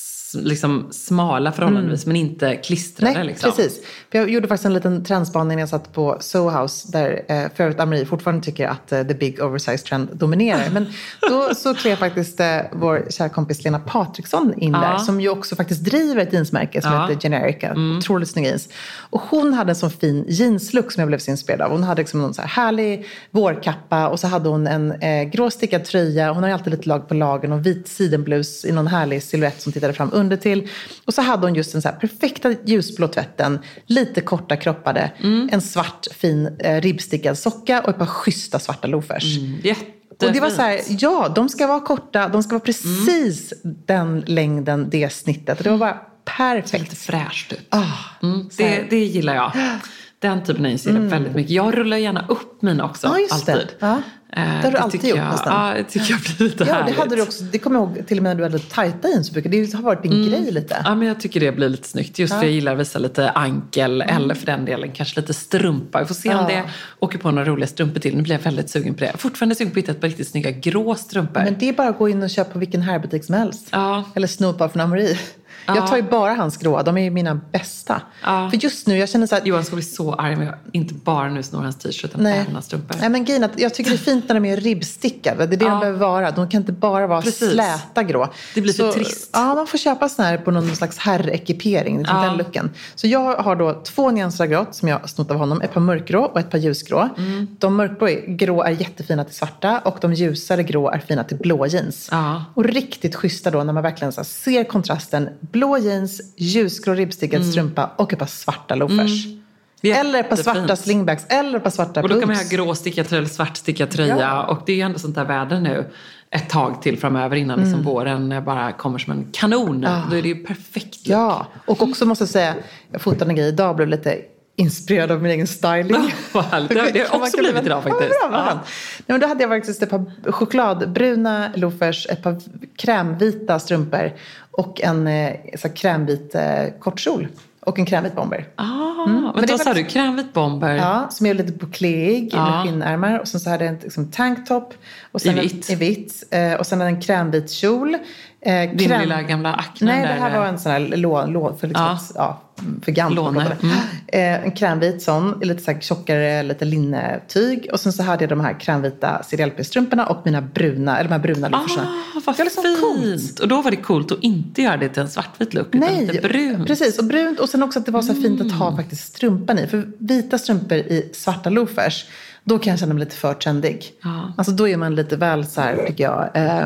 liksom smala förhållandevis, mm. men inte klistrade. Nej, liksom. Precis. Jag gjorde faktiskt en liten trendspaning när jag satt på Soho House där eh, för övrigt Amri fortfarande tycker att eh, the big oversized trend dominerar. Men då så klev faktiskt eh, vår kära kompis Lena Patriksson in ja. där, som ju också faktiskt driver ett jeansmärke som ja. heter Generica. Mm. Otroligt snygga jeans. Och hon hade en sån fin jeanslook som jag blev så inspirerad av. Hon hade liksom någon så här härlig vårkappa och så hade hon en eh, gråstickad tröja. Hon har alltid lite lag på lagen och vit sidenblus i någon härlig silhuett som tittade fram under till. Och så hade hon just den så här perfekta ljusblå tvätten, lite korta kroppade, mm. en svart fin eh, ribbstickad socka och ett par schyssta svarta loafers. Mm, jättefint. Och det var så här, ja, de ska vara korta, de ska vara precis mm. den längden, det snittet. Och det var bara perfekt. Lite fräscht ut. Ah, mm, det, det gillar jag. Den typen av jeans gillar mm. väldigt mycket. Jag rullar gärna upp mina också. Ja, just alltid. det. Ja. Det har du alltid gjort jag, nästan. Ja, det tycker jag blir lite ja, härligt. Det hade du också, det kommer jag ihåg till och med när du hade tajta jeans. Det har varit din mm. grej lite. Ja, men jag tycker det blir lite snyggt. Just ja. för jag gillar att visa lite ankel mm. eller för den delen kanske lite strumpa. Vi får se ja. om det åker på några roliga strumpor till. Nu blir jag väldigt sugen på det. Jag är fortfarande sugen på att hitta ett par riktigt snygga grå strumpor. Men det är bara att gå in och köpa vilken härbutik som helst. Ja. Eller snopa från Amri. Ja. Jag tar ju bara hans gråa, de är ju mina bästa. Ja. För just nu, jag känner så att... Johan ska bli så arg med inte bara nu snor hans t-shirt utan även hans strumpor. Nej, men grejen att jag tycker det är fint när de är ribbstickade. Det är det ja. de behöver vara. De kan inte bara vara Precis. släta grå. Det blir så för trist. Ja, man får köpa sån här på någon slags herrekipering. Liksom ja. den looken. Så jag har då två nyanser grått som jag snott av honom. Ett par mörkgrå och ett par ljusgrå. Mm. De mörkgrå grå är jättefina till svarta. Och de ljusare grå är fina till blå jeans. Ja. Och riktigt schyssta då när man verkligen så ser kontrasten. Blå jeans, ljusgrå ribbstickad mm. strumpa och ett par svarta loafers. Mm. Eller ett par svarta slingbacks eller ett par svarta pumps. Och då kan man ha gråstickad tröja eller svartstickad tröja. Ja. Och det är ju ändå sånt där väder nu ett tag till framöver innan mm. liksom våren bara kommer som en kanon. Ja. Då är det ju perfekt look. Ja, och också måste jag säga, jag fotade en grej idag, blev lite inspirerad av min egen styling. Oh, vad härligt. Det, det har också blivit idag faktiskt. Ja, bra, ja. Nej, men då hade jag faktiskt ett par chokladbruna loafers, ett par krämvita strumpor och en så här, krämvit eh, kortkjol. Och en krämvit bomber. Ah, mm. Men då sa du krämvit bomber. Ja, som är lite boucléig ah. med skinnärmar. Och sen så hade jag en liksom, tanktop. Och sen I vitt. En, i vitt. Eh, och sen en krämvit kjol. Eh, Din kräm... lilla gamla aknen. Nej, där. det här var en sån här lån, lån för liksom, ah. ja, för gant. Mm. Eh, en krämvit sån, lite så här tjockare, lite linnetyg. Och sen så hade jag de här krämvita C D L P-strumporna och mina bruna, eller de här bruna loofersarna. Ah, vad liksom fint. Coolt. Och då var det coolt att inte göra det till en svartvit look, utan Nej, lite brunt. Precis, och brunt. Och sen också att det var så fint mm. att ha faktiskt strumpan i. För vita strumpor i svarta loafers, då kan jag känna mig lite för trendig. Ah. Alltså då är man lite väl så här, tycker jag... Eh,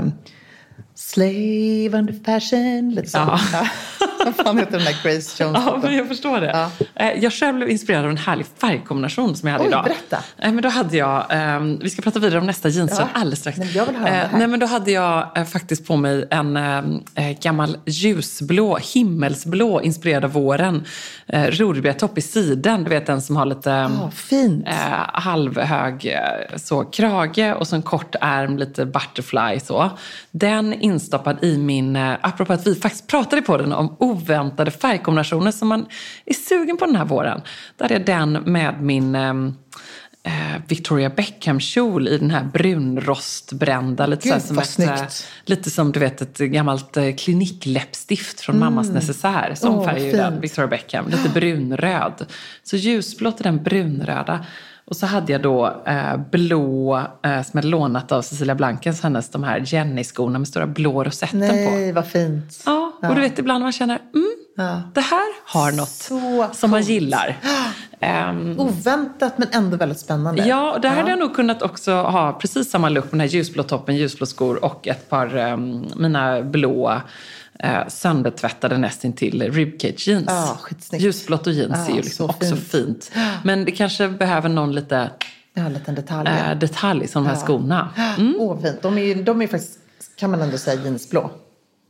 slave under fashion, lite så. Ja. Vad fan heter den där Grace Jones? Ja, men jag förstår det. Ja. Jag själv blev inspirerad av en härlig färgkombination som jag hade Oj, idag. berätta. Men då hade jag, um, vi ska prata vidare om nästa jeans ja. alldeles strax. Men jag vill höra det här. Nej, men då hade jag uh, faktiskt på mig en uh, gammal ljusblå, himmelsblå, inspirerad av våren. Uh, Rorbergtopp i siden, du vet den som har lite oh, fint. Uh, halvhög uh, så, krage och så en kort ärm, lite butterfly så. Den instoppad i min, uh, apropå att vi faktiskt pratade på den om oväntade färgkombinationer som man är sugen på den här våren. Där är den med min eh, Victoria Beckham-kjol i den här brunrostbrända. Lite, Gud, så som ett, lite som du vet ett gammalt eh, klinikläppstift från mm. mammas necessär. Som oh, färg är den, Victoria Beckham. Lite brunröd. Så ljusblått är den brunröda. Och så hade jag då eh, blå, eh, som jag lånat av Cecilia Blankens, hennes de här Jenny-skorna med stora blå rosetten Nej, på. Nej, vad fint. Ja, och ja. du vet ibland man känner, mm, ja. det här har något så som man gillar. Um, Oväntat men ändå väldigt spännande. Ja, och där ja. hade jag nog kunnat också ha precis samma look med den här ljusblå toppen, ljusblå skor och ett par um, mina blå Uh, söndertvättade nästintill ribcage jeans. Ja, ljusblått och jeans ja, är ju liksom också fint. fint. Ja. Men det kanske behöver någon lite ja, en liten detalj. Uh, detalj som de här ja. skorna. Mm. Åh, fint. De är, de är faktiskt, kan man ändå säga, jeansblå.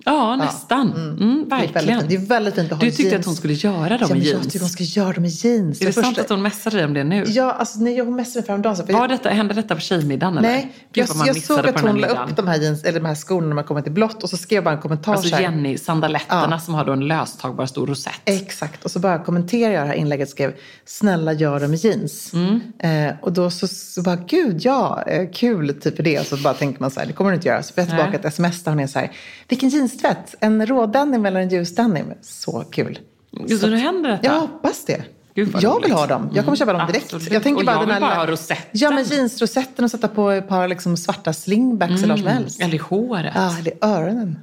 Ja, nästan. Ja. Mm. Mm, verkligen. Det är, det är väldigt fint att ha Du tyckte jeans. att hon skulle göra dem ja, i jeans. jeans. Jag tycker hon ska göra dem i jeans. Är det första... sant att hon messade dig om det nu? Ja, alltså nej, hon messade mig för en dag sedan. Var detta, hände detta på tjejmiddagen? Nej, eller? Gud, jag, jag såg att hon la upp de här, jeans, eller de här skorna när man kommer till blått. Och så skrev jag bara en kommentar. Alltså här. Jenny, sandaletterna ja. som har då en löstagbar stor rosett. Exakt, och så bara kommenterade jag det här inlägget och skrev snälla gör dem i jeans. Mm. Eh, och då så, så bara, gud ja, eh, kul typ för det. Och så bara tänker man så här, det kommer du inte göra. Så får jag tillbaka ett sms där hon är så här, vilken jeanstvätt? En rå denim eller en ljus denim? Så kul. Gud, så nu händer detta? Jag hoppas det. Gud, jag roligt. vill ha dem. Jag kommer köpa dem direkt. Absolut. Jag tänker och bara jag den vill här, bara ha rosetten. Ja, men jeansrosetten och sätta på ett par liksom svarta slingbacks mm. eller vad som helst. Eller i håret. Ja, eller i öronen.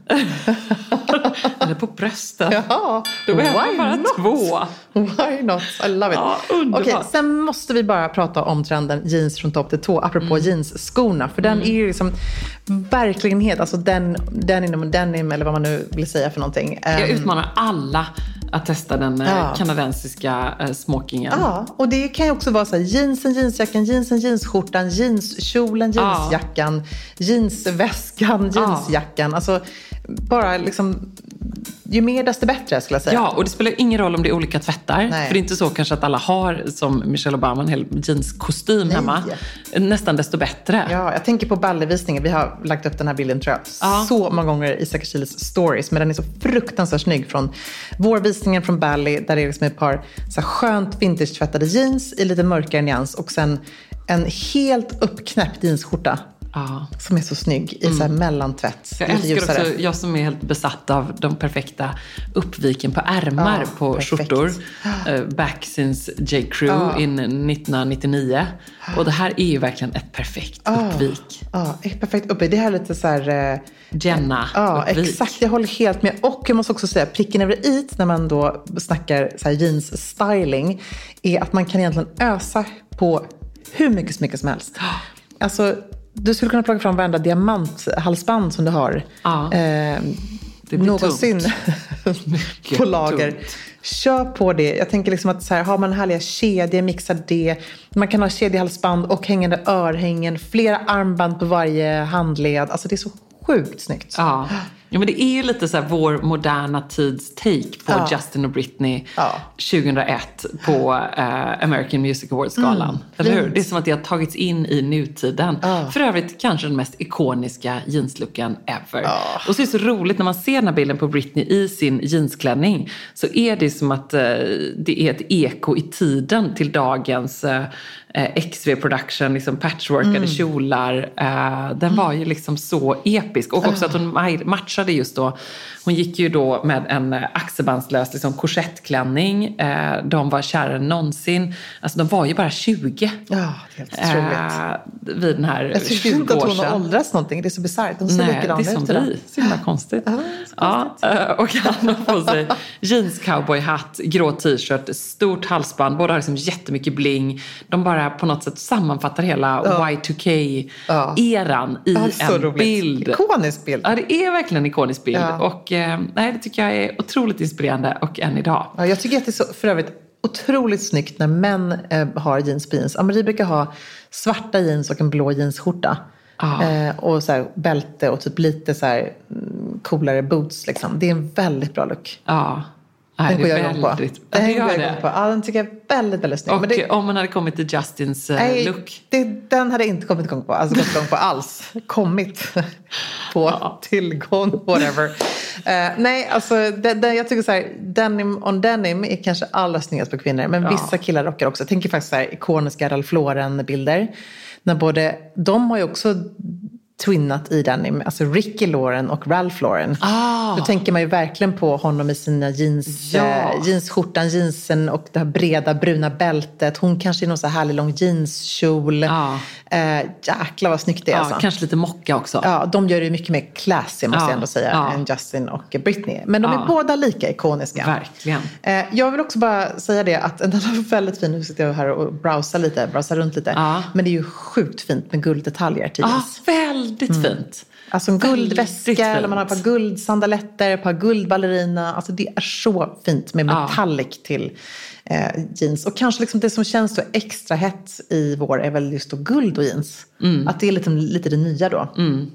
Eller på brösten. Ja, då behöver man bara not? två. Why not? I love it. Ja, underbart. Okej, sen måste vi bara prata om trenden jeans från topp till tå. Apropå mm. jeansskorna. För den mm. är ju liksom verkligen helt, alltså den, denim, denim eller vad man nu vill säga för någonting. Jag utmanar alla att testa den ja. kanadensiska äh, smokingen. Ja, och det kan ju också vara så här, jeansen, jeansjackan, jeansen, jeansskjortan, jeanskjolen, jeansjackan, ja. jeansväskan, jeansjackan. Ja. Alltså bara liksom, ju mer desto bättre skulle jag säga. Ja, och det spelar ingen roll om det är olika tvättar. Nej. För det är inte så kanske att alla har, som Michelle Obama, en hel jeanskostym Nej. hemma. Nästan desto bättre. Ja, jag tänker på ballevisningen. Vi har lagt upp den här bilden tror jag ja. så många gånger i Isak Chiles stories. Men den är så fruktansvärt snygg från vår visningen från Bally. Där det är liksom ett par så här skönt vintage-tvättade jeans i lite mörkare nyans. Och sen en helt uppknäppt jeansskjorta. Ja. Som är så snygg i mm. så här mellantvätt. Jag älskar ljusare. Också, jag som är helt besatt av de perfekta uppviken på ärmar ja, på perfekt. skjortor. Uh, back since J. Crew ja. in nittonhundranittionio. Och det här är ju verkligen ett perfekt ja. uppvik. Ja, ett perfekt uppvik. Det här är lite så här... Uh, Jenna Ja, uppvik. Exakt. Jag håller helt med. Och jag måste också säga, pricken över i när man då snackar så här jeans-styling är att man kan egentligen ösa på hur mycket smycke som helst. Alltså... Du skulle kunna plocka fram varenda diamanthalsband som du har. Ja, eh, det någonsin på lager. Tungt. Kör på det. Jag tänker liksom att så här, har man härliga kedjor, mixa det. Man kan ha kedjehalsband och hängande örhängen. Flera armband på varje handled. Alltså det är så sjukt snyggt. Ja. Ja, men det är ju lite så här vår moderna tids take på ja. Justin och Britney ja. tjugohundraett på uh, American Music Awards-galan. Mm, eller hur? Det är som att det har tagits in i nutiden. Ja. För övrigt kanske den mest ikoniska jeanslooken ever. Ja. Och så är det så roligt när man ser den här bilden på Britney i sin jeansklänning. Så är det som att uh, det är ett eko i tiden till dagens... Uh, X V Production, liksom patchworkade mm. kjolar. Uh, den var ju liksom så episk. Och också att hon matchade just då. Hon gick ju då med en axelbandslös liksom, korsettklänning. Uh, de var kärare än någonsin. Alltså de var ju bara tjugo. Ja, helt otroligt. Uh, vid den här jag tycker inte att hon har åldrats någonting. Det är så bisarrt. De ser Nej, likadana ut. Det är som vi. Så himla konstigt. Ja, ja, uh, och han har på sig jeans cowboyhatt, grå t-shirt, stort halsband. Båda har liksom jättemycket bling. De bara på något sätt sammanfattar hela ja. Y two K-eran ja. i ja, en roligt. bild. Ikonisk bild. Ja, det är verkligen en ikonisk bild. Ja. Och eh, nej, det tycker jag är otroligt inspirerande och än idag. Ja, jag tycker att det är så, för övrigt otroligt snyggt när män eh, har jeans på jeans. Marie brukar ha svarta jeans och en blå jeansskjorta. Ah. Eh, och så här, bälte och typ lite så här coolare boots liksom. Det är en väldigt bra look. Ja. Den Nej, går jag väldigt, igång på. Den det gör går jag det. igång på. Ja, den tycker jag är väldigt, väldigt snygg. Och Men det, om man hade kommit till Justins uh, nej, look. Det, den hade jag inte kommit igång på. Alltså gått igång på alls. Kommit på ja. tillgång, whatever. Uh, nej, alltså det, det, jag tycker så här, denim on denim är kanske allra snyggast på kvinnor. Men ja. vissa killar rockar också. Jag tänker faktiskt så här ikoniska Ralph Lauren-bilder. När både, de har ju också twinnat i denim, alltså Ricky Lauren och Ralph Lauren. Ah. Då tänker man ju verkligen på honom i sina jeans, ja. eh, jeansskjortan, jeansen och det här breda bruna bältet. Hon kanske i någon så här härlig lång jeanskjol. Ah. Eh, jäklar vad snyggt det är. Ah, alltså. Kanske lite mocka också. Ja, de gör det mycket mer classy måste ah. jag ändå säga ah. än Justin och Britney. Men de är ah. båda lika ikoniska. Verkligen. Eh, jag vill också bara säga det att den är väldigt fin. Nu sitter jag här och browsar lite, browsar runt lite. Ah. Men det är ju sjukt fint med gulddetaljer till jeans. Ah, väldigt mm. fint. Alltså en guldväska eller man har ett par guldsandaletter, ett par guldballerina. Alltså det är så fint med metallic ja. till eh, jeans. Och kanske liksom det som känns så extra hett i vår är väl just då guld och jeans. Mm. Att det är lite, lite det nya då. Mm.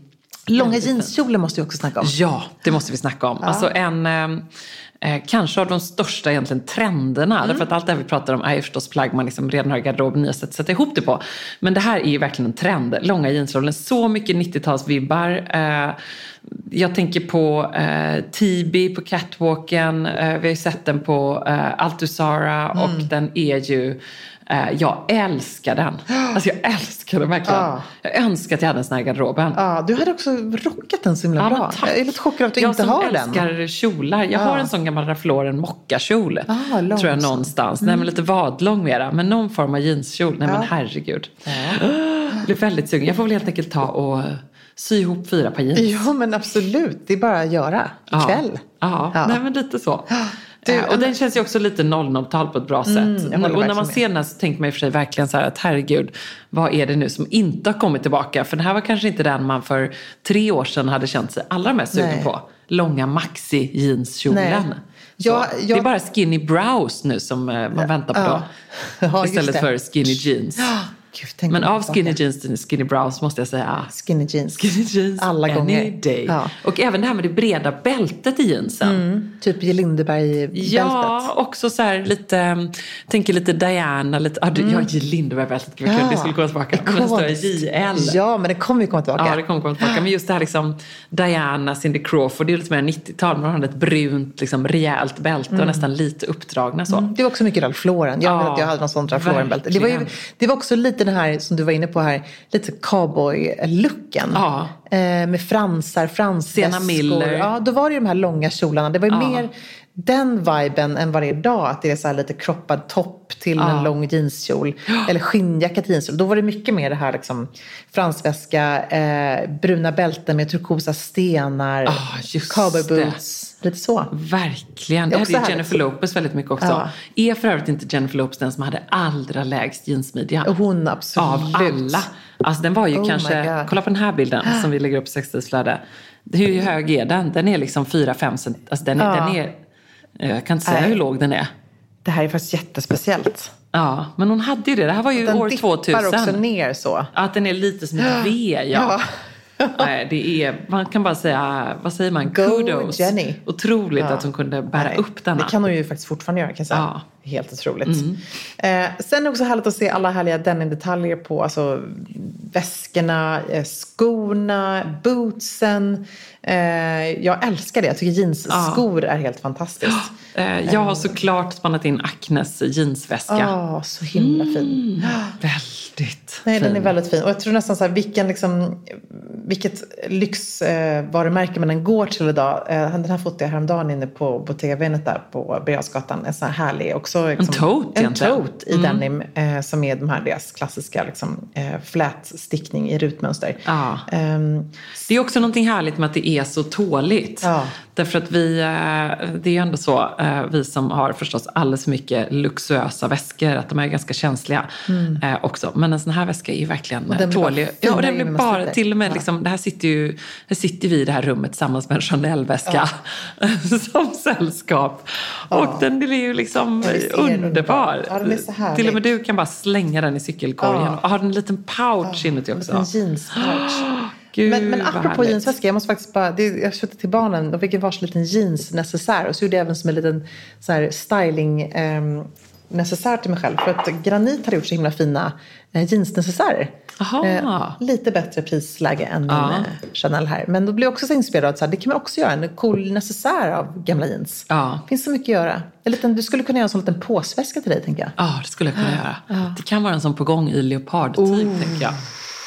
Långa jeanskjolar måste vi också snacka om. Ja, det måste vi snacka om. Ja. Alltså en... Eh, Eh, kanske av de största egentligen trenderna. Mm. Därför att allt det här vi pratar om är ju förstås plagg man liksom redan har i garderoben, nya sätt att sätta ihop det på. Men det här är ju verkligen en trend. Långa jeanskjolar, så mycket nittiotalsvibbar. Eh, jag tänker på eh, T B på catwalken. Eh, vi har ju sett den på eh, Altusara mm. och den är ju... Jag älskar den. Alltså jag älskar den verkligen. Ja. Jag önskar att jag hade en sån här garderoben. Ja, du hade också rockat den så himla ja, bra. Jag är lite chockad av att du jag inte har den. Jag älskar kjolar. Jag ja. har en sån gammal Ralph Lauren mockakjol. Ah, tror jag någonstans. Mm. Nej, men lite vadlång mera. Men någon form av jeanskjol. Nej ja. men herregud. Ja. Jag blir väldigt sugen. Jag får väl helt enkelt ta och sy ihop fyra par jeans. Ja men absolut. Det är bara att göra ikväll. Ja, ja. ja. Nej men lite så. Du, och den känns ju också lite noll noll-tal på ett bra mm, sätt. Och när man ser den så tänker man i och för sig verkligen så här att herregud, vad är det nu som inte har kommit tillbaka? För den här var kanske inte den man för tre år sedan hade känt sig allra mest sugen Nej. på. Långa maxi jeanskjolen. Ja, jag... Det är bara skinny brows nu som man ja, väntar på ja. då. Ja, istället för skinny jeans. Ja. Gud, men av skinny jeans till skinny brows måste jag säga skinny jeans, skinny jeans alla gånger day. Ja. Och även det här med det breda bältet i jeansen mm, typ Lindeberg-bältet. Ja, också så här lite tänker lite Diana lite, ah, mm. ja, Lindeberg-bältet ja. det skulle komma tillbaka men det står J L. Ja, men det kommer ju komma tillbaka. Ja, det kommer komma tillbaka. Men just det här liksom Diana, Cindy Crawford, det är lite mer nittiotal, man har ett brunt liksom rejält bälte mm. och nästan lite uppdragna så. Mm. Det var också mycket Ralph Lauren. Jag vet att jag hade någon sån Ralph Lauren-bälte. Det var ju det var också lite den här som du var inne på här, lite cowboy-looken. Ja. Eh, med fransar, fransväskor. Ja, då var det ju de här långa kjolarna. Det var ju ja. mer den viben än vad det är idag. Att det är så här lite kroppad topp till ja. en lång jeanskjol. Eller skinnjacka till jeanskjol. Då var det mycket mer det här liksom fransväska, eh, bruna bälten med turkosa stenar, oh, cowboyboots. Lite så. Verkligen. Det, det hade ju Jennifer Lopez väldigt mycket också. Ja. Är för övrigt inte Jennifer Lopez den som hade allra lägst jeansmidja? Hon absolut. Av alla. Alltså den var ju oh kanske, kolla på den här bilden som vi lägger upp i sextidsflöde. Hur hög är den? Den är liksom fyra fem cent. Alltså den är, ja. den är, jag kan inte säga Nej. hur låg den är. Det här är faktiskt jättespeciellt. Ja, men hon hade ju det. Det här var ju den år tvåtusen. Den dippar också ner så. Att den är lite som ett V, ja. ja. Nej, det är, man kan bara säga, vad säger man? Go Kudos. Jenny. Otroligt ja. att hon kunde bära Nej, upp denna. Det kan hon ju faktiskt fortfarande göra, kan jag säga. Ja. Helt otroligt. Mm. Eh, sen är det också härligt att se alla härliga denim-detaljer på, alltså väskorna, eh, skorna, bootsen. Eh, jag älskar det. Jag tycker jeansskor ja. är helt fantastiskt. Eh, jag har såklart spannat in Acnes jeansväska. Ja, oh, så himla mm. fin. Väldigt Nej, fin. Den är väldigt fin. Och jag tror nästan så här, vilken liksom, vilket lyxvarumärke eh, man den går till idag. Eh, den här fotade jag häromdagen inne på Bottega Veneta där på Birger-Gatan. En sån här härlig också. Liksom, en tote egentligen. En tote i mm. denim eh, som är de här deras klassiska liksom, eh, flätstickning i rutmönster. Ja. Um, det är också någonting härligt med att det är så tåligt. Ja. Därför att vi, eh, det är ju ändå så, eh, vi som har förstås alldeles för mycket luxuösa väskor, att de är ganska känsliga mm. eh, också. Men en sån här väska är ju verkligen och tålig. Ja, och den blir bara, till och med ja. liksom, det här sitter ju, här sitter vi i det här rummet tillsammans med en Chanel-väska ja. som sällskap. Ja. Och den är ju liksom underbar. Ja, den är så härlig. Till och med du kan bara slänga den i cykelkorgen ja. och ha en liten pouch ja. inuti också. En jeans-pouch. Gud, men, men apropå jeansväska, jag måste faktiskt bara, det, jag köpte till barnen och fick en varsin liten jeans-necessär och så gjorde jag även som en liten så här, styling eh, necessär till mig själv. För att Granit hade gjort så himla fina eh, jeans-necessärer. Eh, lite bättre prisläge än ja. min eh, Chanel här. Men då blev jag också så inspirerad att så här, det kan man också göra, en cool necessär av gamla jeans. Ja. Finns så mycket att göra. En liten, du skulle kunna göra en sån liten påsväska till dig, tänker jag. Ja, det skulle jag kunna göra. Ja. Det kan vara en sån på gång i leopardtyg, oh. tänker jag.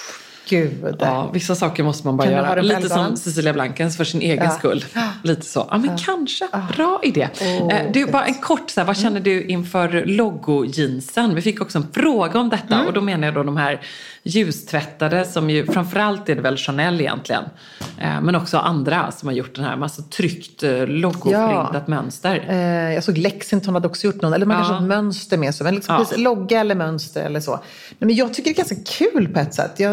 Gud. Ja, vissa saker måste man bara kan göra. Lite som Cecilia Blankens för sin egen ja. skull. Lite så. Ja, men ja. kanske. Ja. Bra idé. Oh, du, bara en kort så här, vad känner du inför logo-jeansen? Vi fick också en fråga om detta. Mm. Och då menar jag då de här ljustvättade som ju, framförallt är det väl Chanel egentligen. Eh, men också andra som har gjort den här massa tryckt eh, logoprintat ja. mönster. Eh, jag såg Lexington hade också gjort någon. Eller man ja. kanske har ett mönster med sig. Men liksom ja. logga eller mönster eller så. Men jag tycker det är ganska kul på ett sätt. Jag, jag tycker också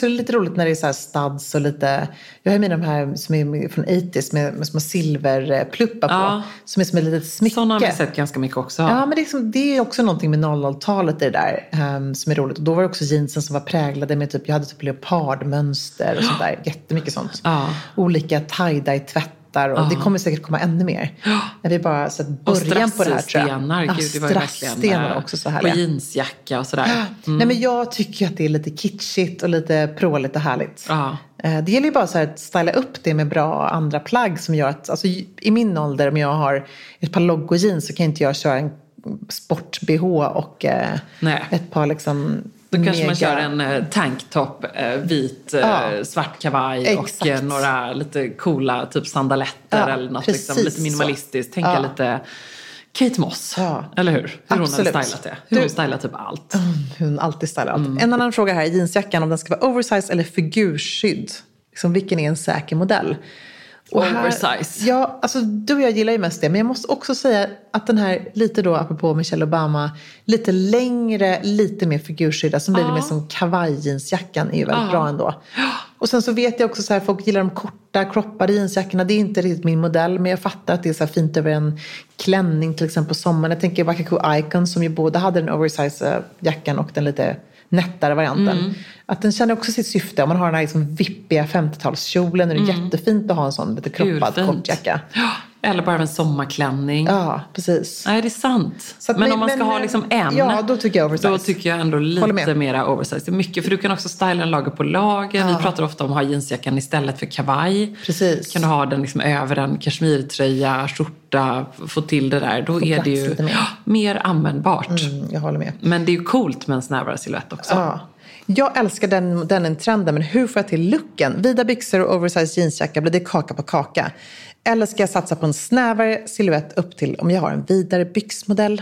också lite roligt när det är så här studs och lite... Jag har ju mina de här som är från åttio med, med små silverpluppar på. Ja. Som är som ett litet smycke. Sådana har vi sett ganska mycket också. Ja, men det är, liksom, det är också någonting med noll noll-talet i det där um, som är roligt. Och då var det också jeansen som var präglade med typ... Jag hade typ leopardmönster och sånt där. Jättemycket sånt. Ja. Olika tie-dye-tvätt. Och Ja. det kommer säkert komma ännu mer. När vi bara sett början på det här, tror jag. Strassstenar, gud, det var ju verkligen också så här. På jeansjacka och sådär. Mm. Nej, men jag tycker att det är lite kitschigt och lite pråligt och härligt. Ja. Det gäller ju bara så här att styla upp det med bra andra plagg som gör att, alltså i min ålder, om jag har ett par logo-jeans så kan inte jag köra en sport-B H och eh, ett par liksom... Då kanske mega... man kör en eh, tanktop, eh, vit, eh, ja. svart kavaj Exakt. och eh, några lite coola typ sandaletter ja, eller något liksom, lite minimalistiskt. Tänka ja. lite Kate Moss, ja. eller hur? Hur Absolut. hon hade stylat det. Hur du... hon stylar typ allt. Mm, hon alltid stylar allt. Mm. En annan fråga här, jeansjackan, om den ska vara oversize eller figurskydd. Liksom, vilken är en säker modell? Och oversize. Här, ja, alltså du och jag gillar ju mest det. Men jag måste också säga att den här, lite då apropå Michelle Obama, lite längre, lite mer figurskydda. Som blir det mer som kavajjeansjackan är ju väldigt Aa. bra ändå. Och sen så vet jag också så här, folk gillar de korta, kroppade jeansjackorna. Det är inte riktigt min modell, men jag fattar att det är så här fint över en klänning till exempel på sommaren. Jag tänker Wakaku Icon som ju både hade den oversize jackan och den lite... nättare varianten. Mm. Att den känner också sitt syfte. Om man har den här liksom vippiga femtiotalskjolen är det mm. jättefint att ha en sån lite kroppad kortjacka. Eller bara en sommarklänning. Ja, precis. Nej, det är sant. Så att, men, men om man men, ska ha liksom en. Ja, då tycker jag oversize. Då tycker jag ändå lite mera oversize. Det är mycket, för du kan också styla en lager på lager. Ja. Vi pratar ofta om att ha jeansjackan istället för kavaj. Precis. Kan du ha den liksom över en kashmirtröja, skjorta, få till det där. Då få är det ju mer. mer användbart. Mm, jag håller med. Men det är ju coolt med en snävare silhuett också. Ja. Jag älskar den, den trenden, men hur får jag till looken? Vida byxor och oversize jeansjacka, blir det kaka på kaka? Eller ska jag satsa på en snävare silhuett upp till om jag har en vidare byxmodell?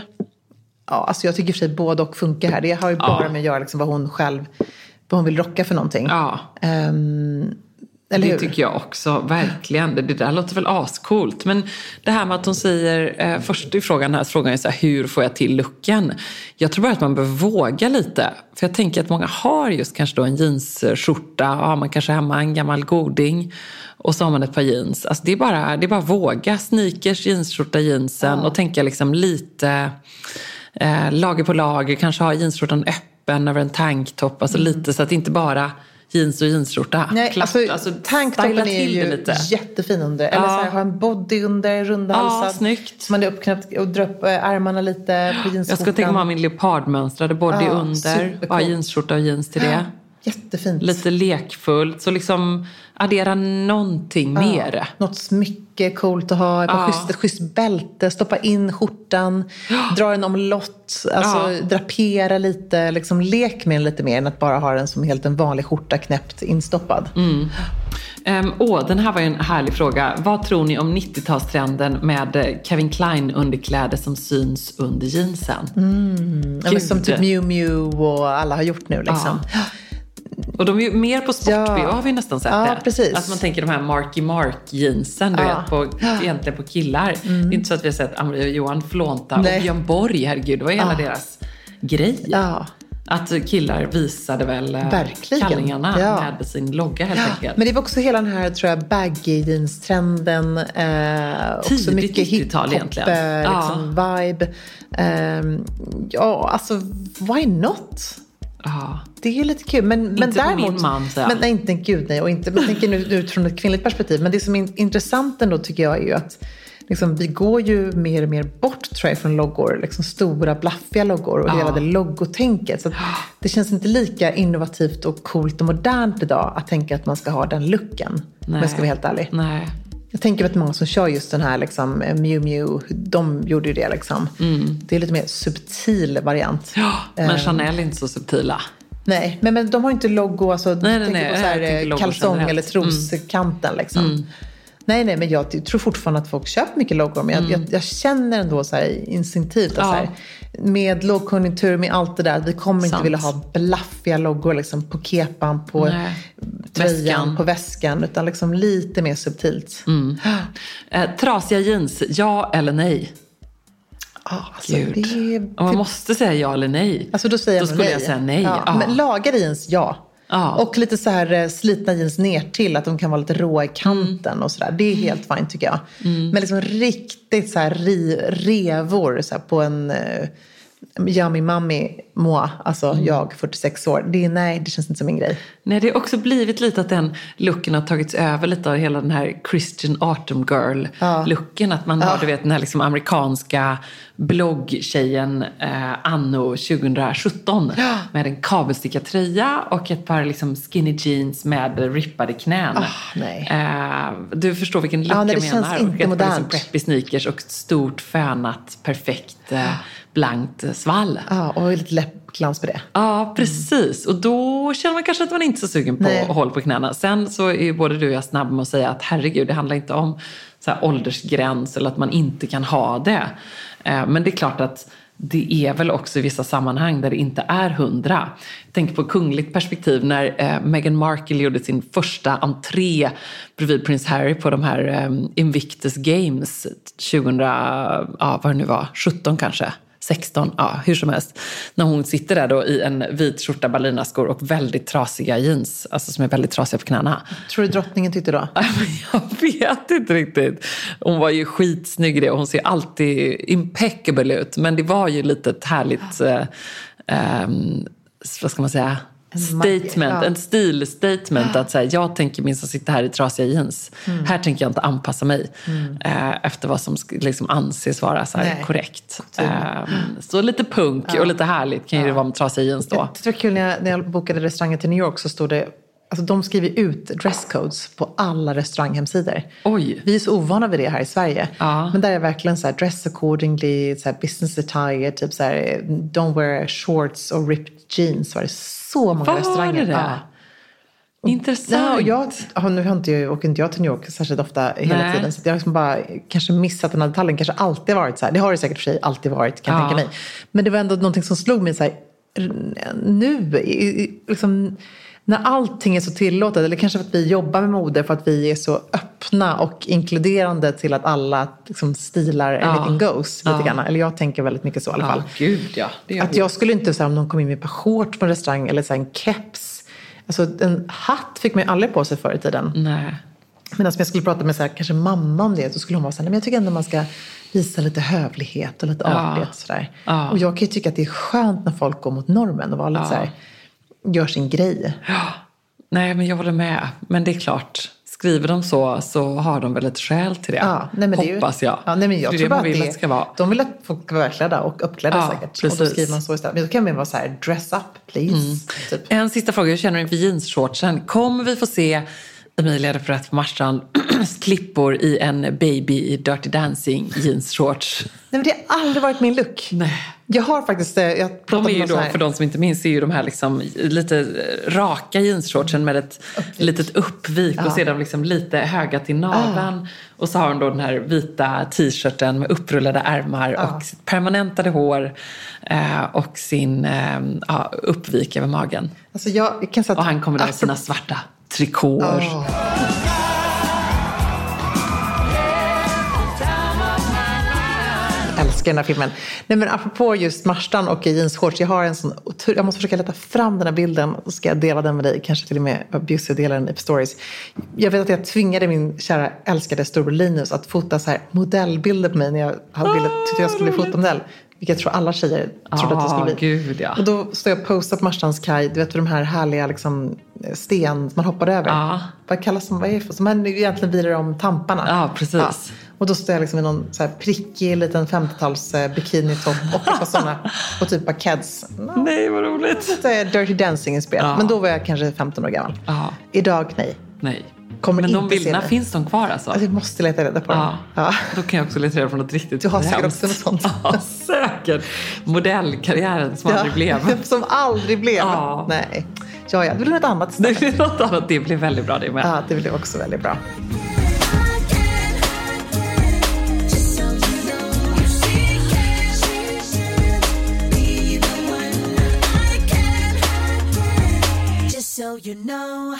Ja, alltså jag tycker i och för sig både och funkar här. Det har ju bara ja. med att göra liksom vad hon själv, vad hon vill rocka för någonting. Ja. Um, Eller det hur? tycker jag också, verkligen. Det, det där låter väl ascoolt. Men det här med att hon säger, eh, först i frågan här, frågan är så här, hur får jag till looken? Jag tror bara att man behöver våga lite. För jag tänker att många har just kanske då en jeansskjorta, och har man kanske hemma en gammal goding. Och så har man ett par jeans. Alltså det är bara, det är bara våga. Sneakers, jeansskjorta, jeansen. Ja. Och tänka liksom lite eh, lager på lager. Kanske ha jeansskjortan öppen över en tanktop. Alltså mm. lite så att det inte bara... jeans och jeansskjorta. Nej, alltså, alltså tanktoppen är ju lite. Jättefin under. Eller ja. så här, ha en body under, rundhalsad. Ja, snyggt. Så man är uppknäppt och drar upp ärmarna lite på jeansskjortan. Jag ska tänka mig ha min leopardmönstrade body ja, under. Ha jeansskjorta och jeans till det. Ja, jättefint. Lite lekfullt. Så liksom addera någonting ja, mer. Något smycke coolt att ha. Ja. Schysst, ett schysst bälte. Stoppa in skjortan. Ja. Dra en omlott. Alltså ja. drapera lite. Liksom lek med den lite mer än att bara ha den som helt en vanlig skjorta knäppt instoppad. Mm. Um, åh, den här var ju en härlig fråga. Vad tror ni om nittiotalstrenden med Calvin Klein underkläder som syns under jeansen? Mm. Ja, som typ Miu Miu och alla har gjort nu liksom. Ja. Och de är ju mer på sport-B H, ja. har vi nästan sett ja, det. Precis. Alltså man tänker de här Marky Mark jeansen, du ja. vet, på, egentligen på killar. Mm. Det är inte så att vi har sett Ann-Marie och Johan flånta. Nej. Och Björn Borg, herregud, det var hela ja. deras grej. Ja. Att killar visade väl verkligen. kallingarna ja. med sin logga helt ja. enkelt. Men det var också hela den här, tror jag, baggy jeans-trenden. Eh, också mycket hiphop egentligen. Eh, liksom, ja. vibe. Eh, ja, alltså, why not? Ja. Det är ju lite kul. Men, inte men däremot, min man, så. Men nej, inte gud nej. Och inte, jag tänker nu utifrån ett kvinnligt perspektiv. Men det som är intressant ändå tycker jag är ju att liksom, vi går ju mer och mer bort, tror jag, från loggor. Liksom stora, blaffiga loggor och ja. hela det loggotänket. Så att det känns inte lika innovativt och coolt och modernt idag att tänka att man ska ha den looken. Nej. Om jag ska vara helt ärlig. Nej. Jag tänker att många som kör just den här liksom, Miu Miu, de gjorde ju det liksom. Mm. Det är lite mer subtil variant. Ja, men um, Chanel är inte så subtila. Nej, men, men de har inte logo, alltså, nej, nej, nej, på så här, kalsong eller troskanten mm. liksom. Mm. Nej, nej, men jag tror fortfarande att folk köper mycket loggor. Men jag, mm. jag, jag känner ändå så här instinktivt att ja. så här, med lågkonjunktur, med allt det där, vi kommer Sant. inte vilja ha blaffiga loggor liksom, på kepan, på nej. tröjan, väskan. på väskan, utan liksom lite mer subtilt. Mm. eh, trasiga jeans, ja eller nej? Ah, alltså, Gud. Det, om man måste säga ja eller nej, alltså, då, säger då skulle nej. jag säga nej. Ja. Ah. Men lagade jeans, ja. Ja. Och lite så här slitna jeans ner till, att de kan vara lite råa i kanten mm. och sådär. Det är helt fint tycker jag. Mm. Men liksom riktigt så här ri, revor så här på en uh, yummy mommy moi, alltså mm. jag fyrtiosex år. Det är, nej, det känns inte som min grej. Nej, det har också blivit lite att den looken har tagits över lite av hela den här Christian Autumn Girl ja. looken. Att man ja. har, du vet, den här liksom amerikanska bloggtjejen eh, anno tjugosjutton ja. med en kabelstickad tröja och ett par liksom skinny jeans med rippade knän. Oh, nej. Eh, du förstår vilken look ja, nej, jag det menar. Känns inte och ett par liksom preppy sneakers och ett stort fönat, perfekt eh, blankt svall. Ja, och lite läppglans på det. Ja, precis. Och då känner man kanske att man inte är så sugen på Nej. att hålla på knäna. Sen så är ju både du och jag snabb med att säga att herregud, det handlar inte om så här åldersgräns eller att man inte kan ha det. Men det är klart att det är väl också i vissa sammanhang där det inte är hundra. Jag tänker på kungligt perspektiv när eh, Meghan Markle gjorde sin första entré bredvid prins Harry på de här eh, Invictus Games tjugo, ja vad det nu var, sjutton kanske. sexton, ja hur som helst. När hon sitter där då i en vit skjorta, ballerinaskor och väldigt trasiga jeans. Alltså som är väldigt trasiga på knäna. Tror du drottningen tyckte då? Jag vet inte riktigt. Hon var ju skitsnygg i det och hon ser alltid impeccable ut. Men det var ju lite ett härligt, eh, um, vad ska man säga... statement, ja. en stilstatement ja. att säga, jag tänker minst att sitta här i trasiga jeans. Mm. Här tänker jag inte anpassa mig mm. eh, efter vad som liksom anses vara så här korrekt. Eh, så lite punk ja. och lite härligt kan ju ja. det vara med trasiga jeans då. Det var kul när jag, när jag bokade restaurangen till New York så stod det, alltså de skriver ut dresscodes på alla restauranghemsidor. Oj. Vi är så ovana vid det här i Sverige. Ja. Men där är verkligen så här dress accordingly, så här business attire, typ så här don't wear shorts or ripped jeans. Var det så många var restauranger. Det ja. Intressant. Ja, och jag, nu har inte jag, åker inte jag till New York särskilt ofta hela Nej. tiden. Så jag har liksom bara kanske missat den här detaljen. Kanske alltid varit så här. Det har det säkert för sig alltid varit, kan jag ja. tänka mig. Men det var ändå någonting som slog mig så här, nu, liksom, när allting är så tillåtet. Eller kanske för att vi jobbar med mode för att vi är så öppna och inkluderande till att alla liksom, stilar ja. anything goes. Lite ja. grann. Eller jag tänker väldigt mycket så i alla fall. Ja, gud ja. Det att jag skulle inte säga om någon kom in med ett par shorts på en restaurang eller så här, en keps. Alltså en hatt fick man ju aldrig på sig förr i tiden. Nej. Men om jag skulle prata med så här, kanske mamma om det så skulle hon vara så här, nej, men jag tycker ändå man ska visa lite hövlighet och lite ja. artighet. Så där. Ja. Och jag kan ju tycka att det är skönt när folk går mot normen och var lite ja. så här, gör sin grej. Ja. Nej, men jag håller med. Men det är klart, skriver de så så har de väl ett skäl till det. Ja, nej, men hoppas det är ju, jag. Ja, nej, men jag det tror är bara det man vill att det ska vara. De vill att folk ska vara välklädda och uppklädda ja, säkert. Precis. Och då skriver man så istället. Men då kan man vara så här, dress up please. Mm. Typ. En sista fråga, jag känner inför jeansshortsen. Kommer vi få se Emilia Reparet på Marstrand klippor i en baby i Dirty Dancing jeansshorts? Nej, men det har aldrig varit min look. Nej. Jag har faktiskt... Jag de är ju då, för de som inte minns, är ju de här liksom lite raka jeansshortsen med ett uppvik. litet uppvik ja. och sedan liksom lite höga till naveln. Ah. Och så har hon då den här vita t-shirten med upprullade ärmar ah. och sitt permanentade hår eh, och sin eh, ja, uppvik över magen. Alltså jag, jag kan säga att, och han kommer då i sina svarta trikåer. Oh. Jag älskar den här filmen. Nej, men apropå just Marstrand och jeansshorts, jag har en sån, jag måste försöka leta fram den här bilden och ska jag dela den med dig, kanske till och med Bjusse delar den i stories. Jag vet att jag tvingade min kära älskade storbror Linus att fota så här modellbilder på mig när jag hade velat, tyckte jag skulle bli fotomodell. Vilket jag tror alla tjejer trodde ah, att det skulle bli. Gud, ja. Och då står jag och postar på Marstrands kaj. Du vet, de här härliga liksom, sten man hoppar över. Ah. Vad kallas de? Vad är det för? Som man egentligen vilar om tamparna. Ja, precis. Ja. Och då står jag liksom i någon så här prickig liten femtiotals eh, bikinitopp och på sådana och typ av kids. No. Nej, vad roligt. Det är Dirty Dancing-inspirerat. Ja. Men då var jag kanske femton år gammal. Ja. Idag, nej. Nej. Kommer men de bilderna, finns de kvar alltså? alltså? Jag måste leta reda på dem. Ja. Ja. Då kan jag också leta reda på något riktigt. Du har säkert också något sånt. Ja, säkert. Modellkarriären som ja. aldrig blev. Som aldrig blev. Ja. Nej. Ja, ja. Det blir något annat istället. Det blir något annat. Det blir väldigt bra det med. Ja, det blir också väldigt bra. So you know.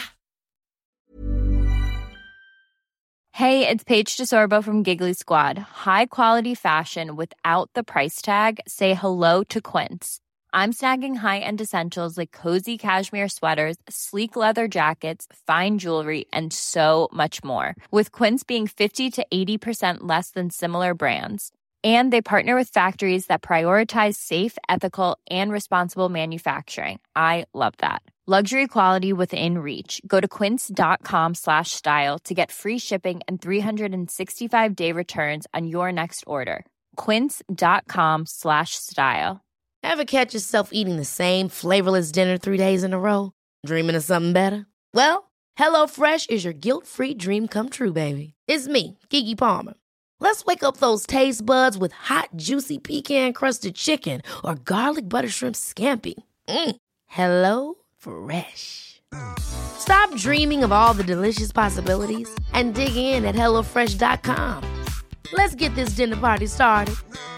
Hey, it's Paige DeSorbo from Giggly Squad. High quality fashion without the price tag. Say hello to Quince. I'm snagging high-end essentials like cozy cashmere sweaters, sleek leather jackets, fine jewelry, and so much more. With Quince being fifty to eighty percent less than similar brands. And they partner with factories that prioritize safe, ethical, and responsible manufacturing. I love that. Luxury quality within reach. Go to quince.com slash style to get free shipping and three sixty-five day returns on your next order. Quince.com slash style. Ever catch yourself eating the same flavorless dinner three days in a row? Dreaming of something better? Well, HelloFresh is your guilt-free dream come true, baby. It's me, Keke Palmer. Let's wake up those taste buds with hot, juicy pecan-crusted chicken or garlic butter shrimp scampi. Mm. Hello Fresh. Stop dreaming of all the delicious possibilities and dig in at hello fresh dot com. Let's get this dinner party started.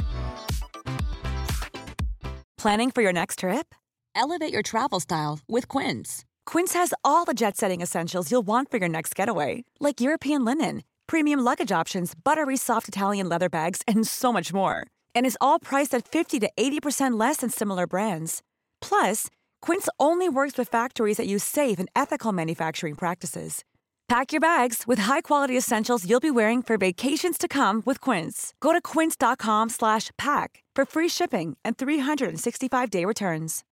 Planning for your next trip? Elevate your travel style with Quince. Quince has all the jet-setting essentials you'll want for your next getaway, like European linen, premium luggage options, buttery soft Italian leather bags, and so much more. And is all priced at fifty to eighty percent less than similar brands. Plus, Quince only works with factories that use safe and ethical manufacturing practices. Pack your bags with high-quality essentials you'll be wearing for vacations to come with Quince. Go to quince.com slash pack for free shipping and three sixty-five day returns.